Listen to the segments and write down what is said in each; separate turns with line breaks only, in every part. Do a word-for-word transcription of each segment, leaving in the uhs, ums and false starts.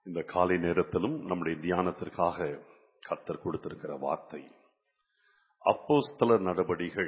இந்த காலை நேரத்திலும் நம்முடைய தியானத்திற்காக கர்த்தர் கொடுத்திருக்கிற வார்த்தை அப்போஸ்தலர் நடபடிகள்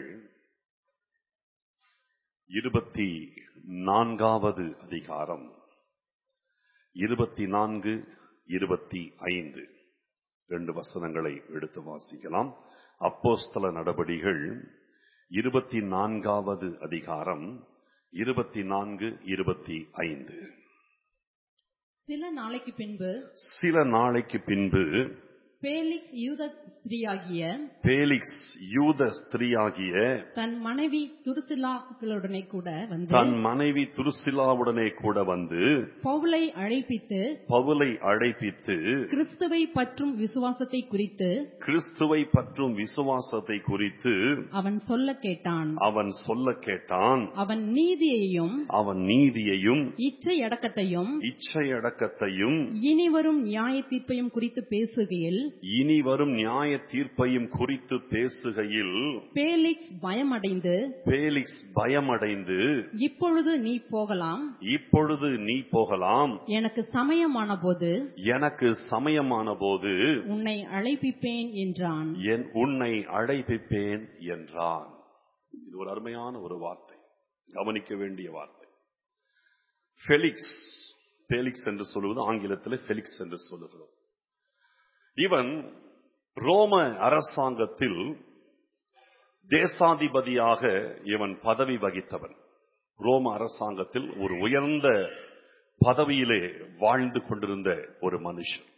இருபத்தி நான்காவது அதிகாரம் இருபத்தி நான்கு இருபத்தி ஐந்து ரெண்டு வசனங்களை எடுத்து வாசிக்கலாம். அப்போஸ்தலர் நடபடிகள் இருபத்தி நான்காவது அதிகாரம் இருபத்தி நான்கு இருபத்தி ஐந்து.
சில நாளைக்கு பின்பு
சில நாளைக்கு பின்பு
பேலிக்ஸ் யூத ஸ்திரீயாகிய
பேலிக்ஸ் யூத ஸ்திரீயாகிய
தன் மனைவி துருசிலாவுடனே கூட வந்து
தன் மனைவி துருசிலாவுடனே கூட வந்து
பவுலை அழைப்பித்து
பவுலை அழைப்பித்து
கிறிஸ்துவை பற்றும் விசுவாசத்தை குறித்து
கிறிஸ்துவை பற்றும் விசுவாசத்தை குறித்து
அவன் சொல்ல கேட்டான்.
அவன் சொல்ல கேட்டான்.
அவன் நீதியையும்
அவன் நீதியையும்
இச்சை அடக்கத்தையும்
இச்சை அடக்கத்தையும்
இனிவரும் நியாய தீர்ப்பையும் குறித்து பேசுகையில்
இனி வரும் நியாய தீர்ப்பையும் குறித்து பேசுகையில்
பேலிக்ஸ் பயமடைந்து
பேலிக்ஸ் பயமடைந்து
இப்பொழுது நீ போகலாம்
இப்பொழுது நீ போகலாம்
எனக்கு சமயமான போது
எனக்கு சமயமான போது
உன்னை அழைப்பிப்பேன் என்றான்.
என் உன்னை அழைப்பிப்பேன் என்றான். இது ஒரு அருமையான ஒரு வார்த்தை, கவனிக்க வேண்டிய வார்த்தை. ஃபெலிக்ஸ், பேலிக்ஸ் என்று சொல்லுவது ஆங்கிலத்தில் ஃபெலிக்ஸ் என்று சொல்லுகிறோம். இவன் ரோம அரசாங்கத்தில் தேசாதிபதியாக இவன் பதவி வகித்தவன். ரோம அரசாங்கத்தில் ஒரு உயர்ந்த பதவியிலே வாழ்ந்து கொண்டிருந்த ஒரு மனுஷன்.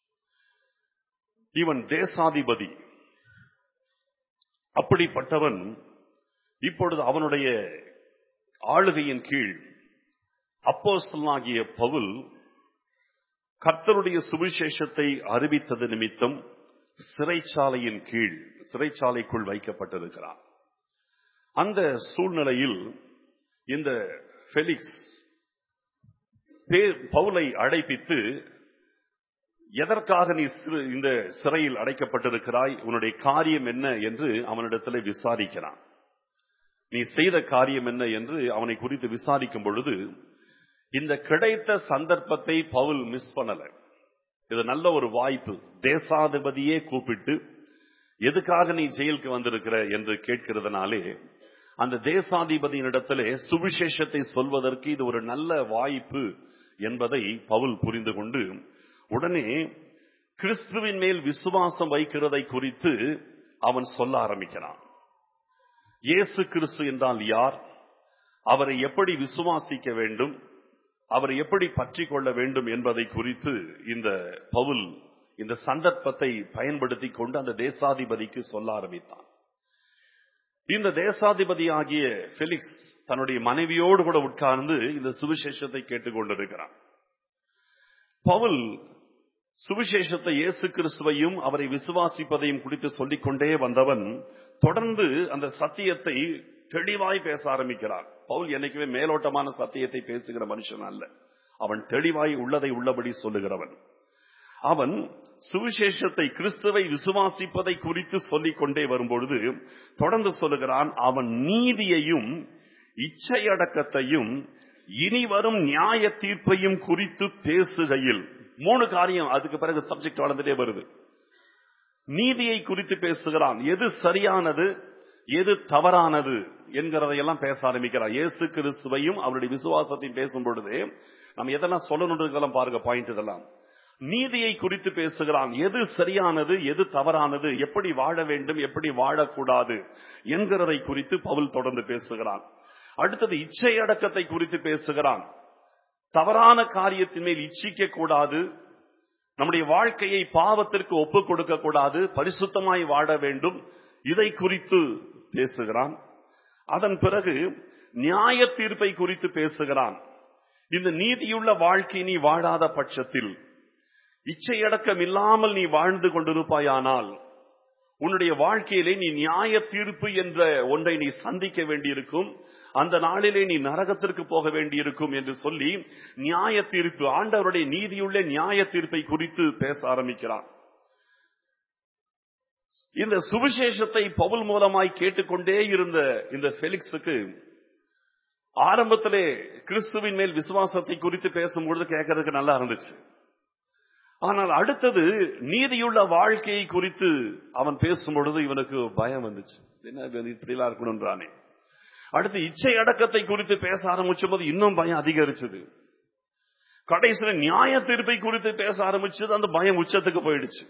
இவன் தேசாதிபதி. அப்படிப்பட்டவன் இப்பொழுது அவனுடைய ஆளுகையின் கீழ் அப்போஸ்தலனாகிய பவுல் கர்த்தருடைய சுவிசேஷத்தை அறிவித்தது நிமித்தம் சிறைச்சாலையின் கீழ் சிறைச்சாலைக்குள் வைக்கப்பட்டிருக்கிறான். அந்த சூழ்நிலையில் இந்த ஃபெலிக்ஸ் பவுலை அழைப்பித்து, எதற்காக நீ இந்த சிறையில் அடைக்கப்பட்டிருக்கிறாய், உன்னுடைய காரியம் என்ன என்று அவனிடத்தில் விசாரிக்கிறான். நீ செய்த காரியம் என்ன என்று அவனை குறித்து விசாரிக்கும் பொழுது இந்த கிடைத்த சந்தர்ப்பத்தை பவுல் மிஸ் பண்ணல. இது நல்ல ஒரு வாய்ப்பு. தேசாதிபதியே கூப்பிட்டு எதுக்காக நீ ஜெயிலுக்கு வந்திருக்கிற என்று கேட்கிறதுனாலே அந்த தேசாதிபதியினிடத்திலே சுவிசேஷத்தை சொல்வதற்கு இது ஒரு நல்ல வாய்ப்பு என்பதை பவுல் புரிந்து கொண்டு உடனே கிறிஸ்துவின் மேல் விசுவாசம் வைக்கிறதை குறித்து அவன் சொல்ல ஆரம்பிக்கிறான். இயேசு கிறிஸ்து என்றால் யார், அவரை எப்படி விசுவாசிக்க வேண்டும், அவரை எப்படி பற்றி கொள்ள வேண்டும் என்பதை குறித்து இந்த பவுல் இந்த சந்தர்ப்பத்தை பயன்படுத்தி கொண்டு அந்த தேசாதிபதிக்கு சொல்ல ஆரம்பித்தான். இந்த தேசாதிபதி ஆகிய ஃபெலிக்ஸ் தன்னுடைய மனைவியோடு கூட உட்கார்ந்து இந்த சுவிசேஷத்தை கேட்டுக்கொண்டிருக்கிறான். பவுல் சுவிசேஷத்தை இயேசு கிறிஸ்துவையும் அவரை விசுவாசிப்பதையும் குறித்து சொல்லிக்கொண்டே வந்தவன் தொடர்ந்து அந்த சத்தியத்தை தெளிவாய் பேச ஆரம்பிக்கிறார். பவுல் என்னைக்குமே மேலோட்டமான சத்தியத்தை பேசுகிற மனுஷன் அல்ல. அவன் தெளிவாய் உள்ளதை உள்ளபடி சொல்லுகிறவன். அவன் சுவிசேஷத்தை கிறிஸ்துவை விசுவாசிப்பதை குறித்து சொல்லிக் கொண்டே வரும்பொழுது தொடர்ந்து சொல்லுகிறான், அவன் நீதியையும் இச்சையடக்கத்தையும் இனி வரும் நியாய தீர்ப்பையும் குறித்து பேசுகையில். மூணு காரியம் அதுக்கு பிறகு சப்ஜெக்ட் வளர்ந்துட்டே வருது. நீதியை குறித்து பேசுகிறான், எது சரியானது எது தவறானது என்கிறதையெல்லாம் பேச ஆரம்பிக்கிறார். இயேசு கிறிஸ்துவையும் அவருடைய விசுவாசத்தையும் பேசும் பொழுது நம்ம எதெல்லாம் சொல்லணும் பாருங்க பாயிண்ட். இதெல்லாம் நீதியை குறித்து பேசுகிறான், எது சரியானது எது தவறானது, எப்படி வாழ வேண்டும் எப்படி வாழக்கூடாது என்கிறதை குறித்து பவுல் தொடர்ந்து பேசுகிறான். அடுத்தது இச்சை அடக்கத்தை குறித்து பேசுகிறான். தவறான காரியத்தின் மேல் இச்சிக்க கூடாது, நம்முடைய வாழ்க்கையை பாவத்திற்கு ஒப்புக் கொடுக்க கூடாது, பரிசுத்தமாய் வாழ வேண்டும், இதை குறித்து பேசுகிறான். அதன் பிறகு நியாய தீர்ப்பை குறித்து பேசுகிறான். இந்த நீதியுள்ள வாழ்க்கை நீ வாழாத பட்சத்தில், இச்சையடக்கம் இல்லாமல் நீ வாழ்ந்து கொண்டிருப்பாயானால் உன்னுடைய வாழ்க்கையிலே நீ நியாய தீர்ப்பு என்ற ஒன்றை நீ சந்திக்க வேண்டியிருக்கும். அந்த நாளிலே நீ நரகத்திற்கு போக வேண்டியிருக்கும் என்று சொல்லி நியாய தீர்ப்பு, ஆண்டவருடைய நீதியுள்ள நியாய தீர்ப்பை குறித்து பேச ஆரம்பிக்கிறான். இந்த சுவிசேஷத்தை பவுல் மூலமாய் கேட்டுக்கொண்டே இருந்த இந்த ஃபெலிக்ஸுக்கு ஆரம்பத்திலே கிறிஸ்துவின் மேல் விசுவாசத்தை குறித்து பேசும்பொழுது கேட்கறதுக்கு நல்லா இருந்துச்சு. ஆனால் அடுத்தது நீதியுள்ள வாழ்க்கையை குறித்து அவன் பேசும் பொழுது இவனுக்கு பயம் வந்துச்சு. என்ன இப்படிலாம் இருக்கணும்ன்றானே. அடுத்து இச்சை அடக்கத்தை குறித்து பேச ஆரம்பிச்சும் போது இன்னும் பயம் அதிகரிச்சது. கடைசியில் நியாய தீர்ப்பை குறித்து பேச ஆரம்பிச்சது, அந்த பயம் உச்சத்துக்கு போயிடுச்சு.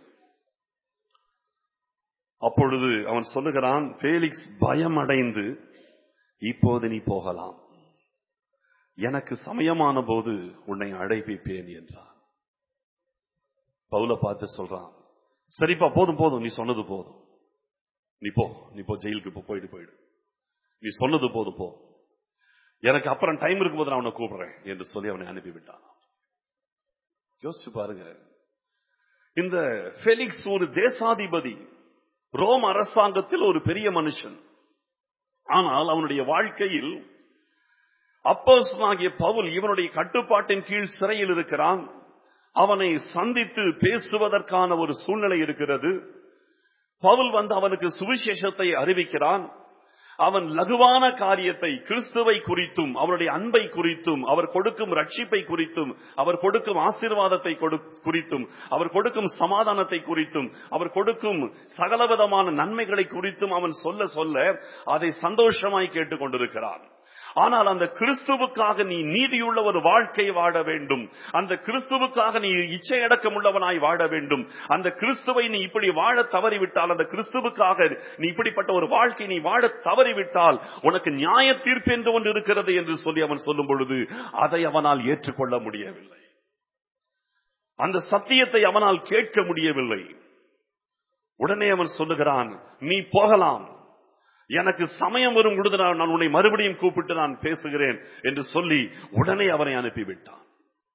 அப்பொழுது அவன் சொல்லுகிறான், ஃபேலிக்ஸ் பயம் அடைந்து, இப்போது நீ போகலாம், எனக்கு சமயமான போது உன்னை அழைப்பிப்பேன் என்றான். பவுலை பார்த்து சொல்றான், சரிப்பா போதும் போதும், நீ சொன்னது போதும், நீ போ, நீ போ, ஜெயிலுக்கு போ, போயிடு போயிடு, நீ சொன்னது போதும் போ, எனக்கு அப்புறம் டைம் இருக்கும்போது நான் அவனை கூப்பிடுறேன் என்று சொல்லி அவனை அனுப்பிவிட்டான். யோசிச்சு பாருங்க, இந்த ஃபெலிக்ஸ் ஒரு தேசாதிபதி, ரோம் அரசாங்கத்தில் ஒரு பெரிய மனுஷன். ஆனால் அவனுடைய வாழ்க்கையில் அப்போஸ்தலனாகிய பவுல் இவனுடைய கட்டுப்பாட்டின் கீழ் சிறையில் இருக்கிறான். அவனை சந்தித்து பேசுவதற்கான ஒரு சூழ்நிலை இருக்கிறது. பவுல் வந்து அவனுக்கு சுவிசேஷத்தை அறிவிக்கிறான். அவன் லகுவான காரியத்தை, கிறிஸ்துவை குறித்தும் அவருடைய அன்பை குறித்தும் அவர் கொடுக்கும் ரட்சிப்பை குறித்தும் அவர் கொடுக்கும் ஆசீர்வாதத்தை குறித்தும் அவர் கொடுக்கும் சமாதானத்தை குறித்தும் அவர் கொடுக்கும் சகலவிதமான நன்மைகளை குறித்தும் அவன் சொல்ல சொல்ல அதை சந்தோஷமாய் கேட்டுக் கொண்டிருக்கிறான். ஆனால் அந்த கிறிஸ்துவுக்காக நீ நீதியுள்ள ஒரு வாழ்க்கை வாழ வேண்டும், அந்த கிறிஸ்துவுக்காக நீ இச்சையடக்கம் உள்ளவனாய் வாழ வேண்டும், அந்த கிறிஸ்துவை நீ இப்படி வாழ தவறிவிட்டால், அந்த கிறிஸ்துவுக்காக நீ இப்படிப்பட்ட ஒரு வாழ்க்கை நீ வாழ தவறிவிட்டால் உனக்கு நியாய தீர்ப்பு என்று ஒன்று இருக்கிறது என்று சொல்லி அவன் சொல்லும் பொழுது அதை அவனால் ஏற்றுக்கொள்ள முடியவில்லை. அந்த சத்தியத்தை அவனால் கேட்க முடியவில்லை. உடனே அவன் சொல்லுகிறான், நீ போகலாம், எனக்கு சமயம் வரும் பொழுது நான் உன்னை மறுபடியும் கூப்பிட்டு நான் பேசுகிறேன் என்று சொல்லி உடனே அவனை அனுப்பிவிட்டான்.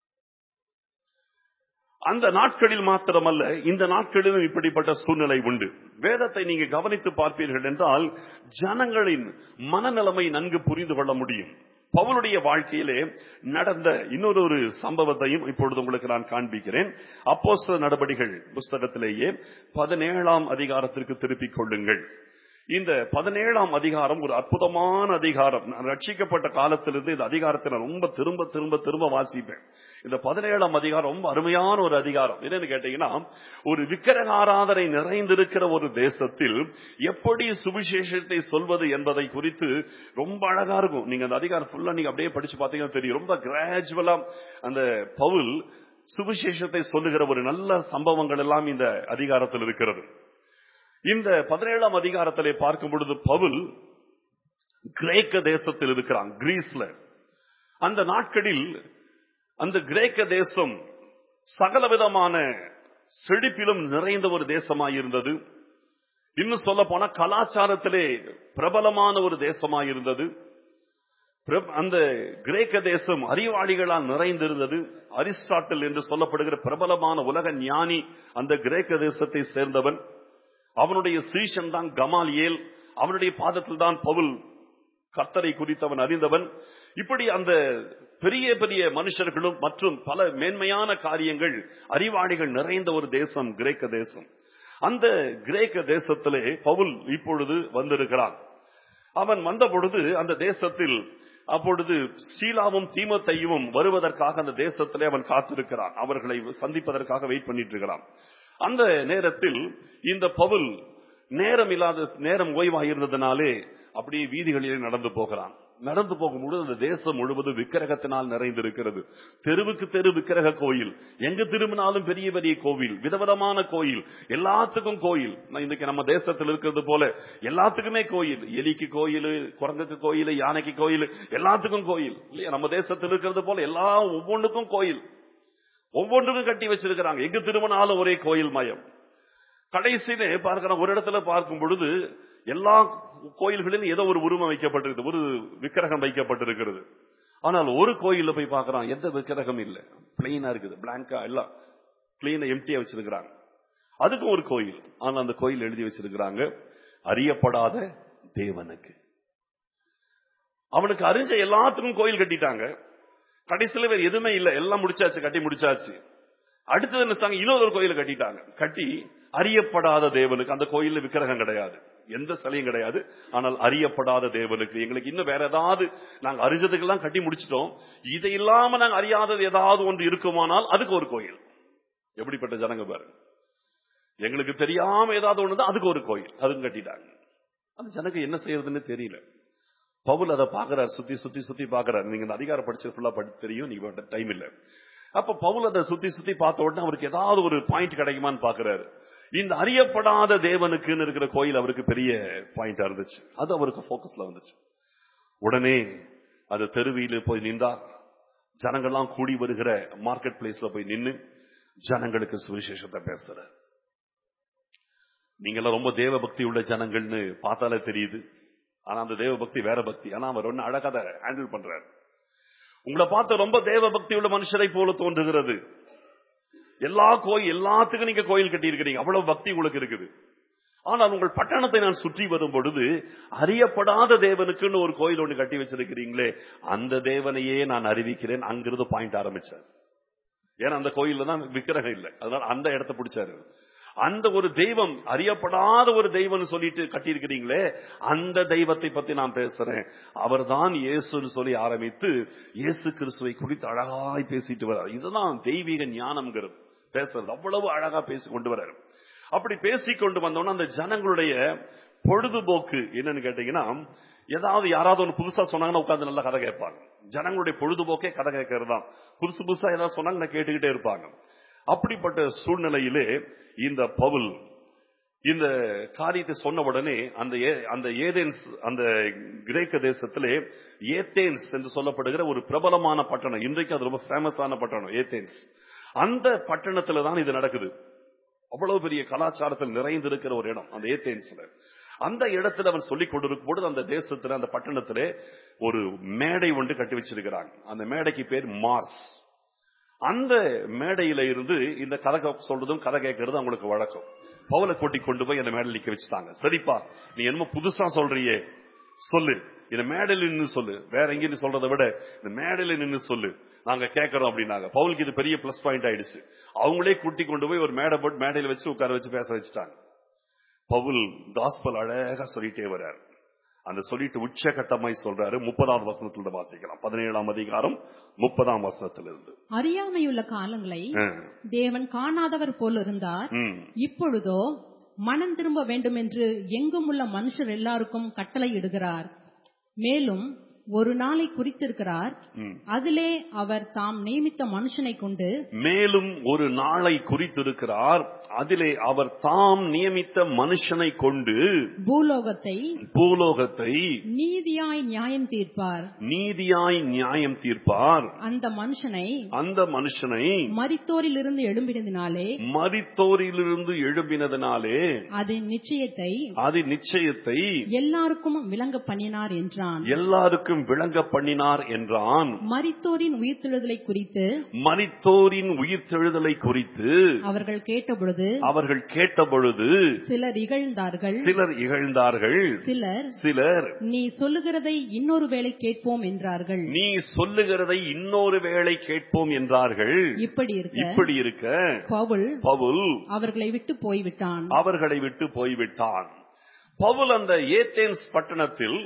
அந்த நாட்களில் மாத்திரமல்ல, இந்த நாட்களிலும் இப்படிப்பட்ட சூழ்நிலை உண்டு. வேதத்தை நீங்க கவனித்து பார்ப்பீர்கள் என்றால் ஜனங்களின் மனநிலைமை நன்கு புரிந்து கொள்ள முடியும். பவுலுடைய வாழ்க்கையிலே நடந்த இன்னொரு ஒரு சம்பவத்தையும் இப்பொழுது உங்களுக்கு நான் காண்பிக்கிறேன். அப்போஸ்தலர் நடபடிகள் புஸ்தகத்திலேயே பதினேழாம் அதிகாரத்திற்கு திருப்பிக் கொள்ளுங்கள். இந்த பதினேழாம் அதிகாரம் ஒரு அற்புதமான அதிகாரம். நான் ரட்சிக்கப்பட்ட காலத்திலிருந்து இந்த அதிகாரத்தை நான் ரொம்ப திரும்ப திரும்ப திரும்ப வாசிப்பேன். இந்த பதினேழாம் அதிகாரம் ரொம்ப அருமையான ஒரு அதிகாரம். என்னன்னு கேட்டீங்கன்னா, ஒரு விக்கிரக ஆராதனை நிறைந்திருக்கிற ஒரு தேசத்தில் எப்படி சுவிசேஷத்தை சொல்வது என்பதை குறித்து ரொம்ப அழகா இருக்கும். நீங்க அந்த அதிகாரம் ஃபுல்லா நீங்க அப்படியே படிச்சு பார்த்தீங்கன்னா தெரியும். ரொம்ப கிராஜுவலா அந்த பவுல் சுவிசேஷத்தை சொல்லுகிற ஒரு நல்ல சம்பவங்கள் எல்லாம் இந்த அதிகாரத்தில் இருக்கிறது. இந்த பதினேழாம் அதிகாரத்திலே பார்க்கும் பொழுது பவுல் கிரேக்க தேசத்தில் இருக்கிறான், கிரீஸ்ல. அந்த நாட்களில் அந்த கிரேக்க தேசம் சகலவிதமான செழிப்பிலும் நிறைந்த ஒரு தேசமாயிருந்தது. இன்னும் சொல்ல போன கலாச்சாரத்திலே பிரபலமான ஒரு தேசமாயிருந்தது. அந்த கிரேக்க தேசம் அறிவாளிகளால் நிறைந்திருந்தது. அரிஸ்டாட்டில் என்று சொல்லப்படுகிற பிரபலமான உலக ஞானி அந்த கிரேக்க தேசத்தை சேர்ந்தவன். அவனுடைய சீஷன் தான் கமாலியேல். அவனுடைய பாதத்தில் தான் பவுல் கர்த்தரை குறித்தவன் அறிந்தவன். இப்படி அந்த பெரிய பெரிய மனுஷர்களும் மற்றும் பல மேன்மையான காரியங்கள், அறிவாளிகள் நிறைந்த ஒரு தேசம் கிரேக்க தேசம். அந்த கிரேக்க தேசத்திலே பவுல் இப்பொழுது வந்திருக்கிறான். அவன் வந்த பொழுது அந்த தேசத்தில் அப்பொழுது சீலாவும் தீமோத்தேயுவும் வருவதற்காக அந்த தேசத்திலே அவன் காத்திருக்கிறான். அவர்களை சந்திப்பதற்காக வெயிட் பண்ணிட்டு இருக்கிறான். அந்த நேரத்தில் இந்த பவுல் நேரம் இல்லாத நேரம் ஓய்வாக இருந்ததுனாலே அப்படியே வீதிகளிலே நடந்து போகிறான். நடந்து போகும்போது அந்த தேசம் முழுவதும் விக்கிரகத்தினால் நிறைந்திருக்கிறது. தெருவுக்கு தெரு விக்கிரக கோயில், எங்க திரும்பினாலும் பெரிய பெரிய கோவில், விதவிதமான கோயில், எல்லாத்துக்கும் கோயில். இன்னைக்கு நம்ம தேசத்தில் இருக்கிறது போல எல்லாத்துக்குமே கோயில். எலிக்கு கோயில், குரங்குக்கு கோயில், யானைக்கு கோயில், எல்லாத்துக்கும் கோயில் இல்லையா? நம்ம தேசத்தில் இருக்கிறது போல எல்லா ஒவ்வொன்றுக்கும் கோயில், ஒவ்வொன்றுக்கும் கட்டி வச்சிருக்கிறாங்க. எங்கு திரும்பினாலும் ஒரே கோயில் மயம். கடைசியிலே பார்க்கிறோம், ஒரு இடத்துல பார்க்கும் பொழுது எல்லா கோயில்களிலும் ஏதோ ஒரு உருவம் வைக்கப்பட்டிருக்கு, ஒரு விக்கிரகம் வைக்கப்பட்டிருக்கிறது. ஆனால் ஒரு கோயில்ல போய் பார்க்கிறான், எந்த விக்கிரகம் இல்ல, பிளெயினா இருக்குது, பிளாங்கா, எல்லாம் பிளெயினா எம்டியா வச்சிருக்கிறாங்க. அதுக்கும் ஒரு கோயில். ஆனால் அந்த கோயில் எழுதி வச்சிருக்கிறாங்க, அறியப்படாத தேவனுக்கு. அவனுக்கு அறிஞ்ச எல்லாத்துக்கும் கோயில் கட்டிட்டாங்க. கடைசியில வேற எதுவுமே இல்ல, எல்லாம் முடிச்சாச்சு, கட்டி முடிச்சாச்சு. அடுத்தது என்ன, இன்னொரு கோயில கட்டிட்டாங்க. கட்டி அறியப்படாத தேவனுக்கு. அந்த கோயில்ல விக்கிரகம் கிடையாது, எந்த சிலையும் கிடையாது. ஆனால் அறியப்படாத தேவனுக்கு. எங்களுக்கு இன்னும் வேற ஏதாவது, நாங்க அறிஞ்சதுக்கெல்லாம் கட்டி முடிச்சிட்டோம், இதை இல்லாம நாங்க அறியாதது ஏதாவது ஒன்று இருக்குமானால் அதுக்கு ஒரு கோயில். எப்படிப்பட்ட ஜனங்க பாருங்க. எங்களுக்கு தெரியாம ஏதாவது ஒண்ணுதான் அதுக்கு ஒரு கோயில், அதுவும் கட்டிட்டாங்க. அந்த ஜனங்க என்ன செய்யறதுன்னு தெரியல. பவுல் அதை பாக்குறாரு, சுத்தி சுத்தி சுத்தி பாக்குறாரு. நீங்க இந்த அதிகாரம் படிச்சு ஃபுல்லா படிச்சு தெரியும், நீங்க டைம் இல்ல. அப்ப பவுல் அதை சுத்தி சுத்தி பார்த்த உடனே அவருக்கு ஏதாவது ஒரு பாயிண்ட் கிடைக்குமான்னு பாக்குறாரு. இந்த அறியப்படாத தேவனுக்குன்னு இருக்கிற கோயில் அவருக்கு பெரிய பாயிண்டா இருந்துச்சு. அது அவருக்கு போக்கஸ்ல வந்துச்சு. உடனே அது தெருவில போய் நின்றார். ஜனங்கள்லாம் கூடி வருகிற மார்க்கெட் பிளேஸ்ல போய் நின்னு ஜனங்களுக்கு சுவிசேஷத்தை பேசுறார். நீங்க எல்லாம் ரொம்ப தேவ பக்தி உள்ள ஜனங்கள்னு பார்த்தாலே தெரியுது. ஆனா அந்த தேவ பக்தி வேற பக்தி. ஆனா அவர் ஒன்னு அழகா ஹேண்டில் பண்றாரு. உங்களை பார்த்து ரொம்ப தேவ பக்தி உள்ள மனுஷரை போல தோன்றுகிறது. எல்லா கோயில் எல்லாத்துக்கும் நீங்க கோயில் கட்டி இருக்கிறீங்க, அவ்வளவு பக்தி உங்களுக்கு இருக்குது. ஆனால் உங்கள் பட்டணத்தை நான் சுற்றி வரும் பொழுது அறியப்படாத தேவனுக்குன்னு ஒரு கோயில் ஒன்று கட்டி வச்சிருக்கிறீங்களே, அந்த தேவனையே நான் அறிவிக்கிறேன். அங்கிருந்து பாயிண்ட் ஆரம்பிச்சார். ஏன்னா அந்த கோயில்ல தான் விக்கிரகம் இல்லை, அதனால அந்த இடத்தை பிடிச்சாரு. அந்த ஒரு தெய்வம், அறியப்படாத ஒரு தெய்வம் சொல்லிட்டு கட்டி இருக்கிறீங்களே, அந்த தெய்வத்தை பத்தி நான் பேசுறேன். அவர் தான் இயேசுன்னு சொல்லி ஆரம்பித்து இயேசு கிறிஸ்துவை குறித்து அழகாய் பேசிட்டு வர்றார். இதுதான் தெய்வீக ஞானம்ங்கிறது. பேசுறது அவ்வளவு அழகா பேசி கொண்டு வர்றாரு. அப்படி பேசிக்கொண்டு வந்தோம்னா அந்த ஜனங்களுடைய பொழுதுபோக்கு என்னன்னு கேட்டீங்கன்னா, ஏதாவது யாராவது ஒன்று புதுசா சொன்னாங்கன்னா உட்கார்ந்து நல்லா கதை கேட்பாங்க. ஜனங்களுடைய பொழுதுபோக்கே கதை கேட்கறது தான். புதுசு புதுசா ஏதாவது சொன்னாங்க கேட்டுக்கிட்டே இருப்பாங்க. அப்படிப்பட்ட சூழ்நிலையிலே இந்த பவுல் இந்த காரியத்தை சொன்ன உடனே அந்த அந்த ஏதேன்ஸ், அந்த கிரேக்க தேசத்திலே ஏதேன்ஸ் என்று சொல்லப்படுகிற ஒரு பிரபலமான பட்டணம், இன்றைக்கு அது ரொம்ப ஃபேமஸான பட்டணம் ஏதேன்ஸ். அந்த பட்டணத்துல தான் இது நடக்குது. அவ்வளவு பெரிய கலாச்சாரத்தில் நிறைந்திருக்கிற ஒரு இடம் அந்த ஏதேன்ஸ்ல. அந்த இடத்துல அவர் சொல்லிக் கொண்டிருக்கும் பொழுது அந்த தேசத்துல, அந்த பட்டணத்திலே ஒரு மேடை ஒன்று கட்டி வச்சிருக்கிறாங்க. அந்த மேடைக்கு பேர் மார்ஸ். அந்த மேடையில இருந்து இந்த கதை சொல்றதும் கதை கேட்கறதும் அவங்களுக்கு வழக்கம். பவுலை கூட்டி கொண்டு போய் அந்த மேடையில் நிக்க வச்சுட்டாங்க. சரிப்பா, நீ என்னமோ புதுசா சொல்றியே, சொல்லு, இந்த மேடையில நின்று சொல்லு, வேற எங்கேயும் சொல்றதை விட இந்த மேடையில நின்று சொல்லு, நாங்க கேட்கறோம் அப்படின்னாங்க. பவுலுக்கு இது பெரிய பிளஸ் பாயிண்ட் ஆயிடுச்சு. அவங்களே கூட்டி கொண்டு போய் ஒரு மேடை போட்டு மேடையில வச்சு உட்கார வச்சு பேச வச்சுட்டாங்க. பவுல் காஸ்பல் அழகா சொல்லிட்டே வர்றாரு. அந்த சொல்லிட்டு உச்சகட்டமாய் சொல்றாரு. முப்பதாம் வசனத்துல வாசிக்கலாம். பதினேழாம் அதிகாரம் முப்பதாம் வசனத்திலிருந்து.
அறியாமையுள்ள காலங்களை தேவன் காணாதவர் போல இருந்தார். இப்பொழுதோ மனம் திரும்ப வேண்டும் என்று எங்கும் உள்ள மனுஷர் எல்லாருக்கும் கட்டளை இடுகிறார். மேலும் ஒரு நாளை குறித்திருக்கிறார், அதிலே அவர் தாம் நியமித்த மனுஷனை கொண்டு
மேலும் ஒரு நாளை குறித்திருக்கிறார் அதிலே அவர் தாம் நியமித்த மனுஷனை கொண்டு
பூலோகத்தை
பூலோகத்தை
நீதியாய் நியாயம் தீர்ப்பார்
நீதியாய் நியாயம் தீர்ப்பார்
அந்த மனுஷனை
அந்த மனுஷனை
மரித்தோரிலிருந்து எழும்பினதினாலே
மரித்தோரிலிருந்து எழும்பினதினாலே
அதன் நிச்சயத்தை
அதன் நிச்சயத்தை
எல்லாருக்கும் விளங்க பண்ணினார் என்றான்.
எல்லாருக்கும் விளங்க பண்ணினார் என்றான்.
மரித்தோரின் உயிர்த்தெழுதலை குறித்து
மரித்தோரின் உயிர்த்தெழுதலை குறித்து
அவர்கள் கேட்டபொழுது
அவர்கள் கேட்டபொழுது
சிலர் இகழ்ந்தார்கள்
சிலர் இகழ்ந்தார்கள்
சிலர்
சிலர்
நீ சொல்லுகிறதை இன்னொரு வேளை கேட்போம் என்றார்கள்.
நீ சொல்லுகிறதை இன்னொரு வேளை கேட்போம் என்றார்கள்.
இப்படி இருக்க
இப்படி இருக்க
பவுல்
பவுல்
அவர்களை விட்டு போய்விட்டான்
அவர்களை விட்டு போய்விட்டான். பவுல் அந்த ஏதேன்ஸ் பட்டணத்தில்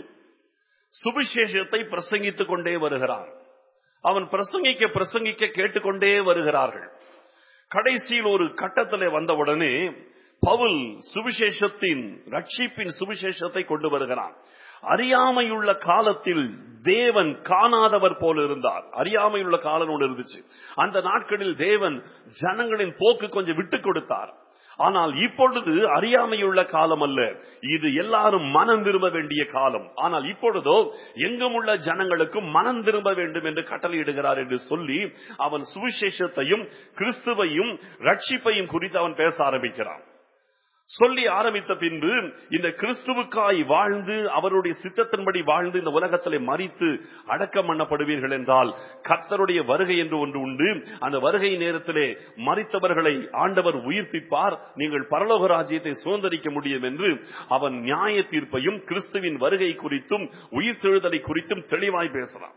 சுவிசேஷத்தை பிரசங்கித்துக் கொண்டே வருகிறான். அவன் பிரசங்கிக்க பிரசங்கிக்க கேட்டுக்கொண்டே வருகிறார்கள். கடைசியில் ஒரு கட்டத்திலே வந்தவுடனே பவுல் சுவிசேஷத்தின் ரட்சிப்பின் சுவிசேஷத்தை கொண்டு வருகிறான். அறியாமையுள்ள காலத்தில் தேவன் காணாதவர் போல இருந்தார். அறியாமையுள்ள காலம் ஒன்று இருந்துச்சு. அந்த நாட்களில் தேவன் ஜனங்களின் போக்கு கொஞ்சம் விட்டு கொடுத்தார். ஆனால் இப்பொழுது அறியாமையுள்ள காலம் அல்ல, இது எல்லாரும் மனம் திரும்ப வேண்டிய காலம். ஆனால் இப்பொழுதோ எங்கும் உள்ள ஜனங்களுக்கும் மனம் திரும்ப வேண்டும் என்று கட்டளையிடுகிறார் என்று சொல்லி அவன் சுவிசேஷத்தையும் கிறிஸ்துவையும் ரட்சிப்பையும் குறித்து அவன் பேச ஆரம்பிக்கிறான். சொல்லி ஆரம்பித்த பின்பு இந்த கிறிஸ்துவுக்காய் வாழ்ந்து அவருடைய சித்தத்தின்படி வாழ்ந்து இந்த உலகத்திலே மரித்து அடக்கம் பண்ணப்படுவீர்கள் என்றால் கர்த்தருடைய வருகை என்று ஒன்று உண்டு. அந்த வருகை நேரத்திலே மரித்தவர்களை ஆண்டவர் உயிர்ப்பிப்பார், நீங்கள் பரலோக ராஜ்யத்தை சுதந்தரிக்க முடியும் என்று அவன் நியாய தீர்ப்பையும் கிறிஸ்துவின் வருகை குறித்தும் உயிர்த்தெழுதலை குறித்தும் தெளிவாய் பேசலாம்.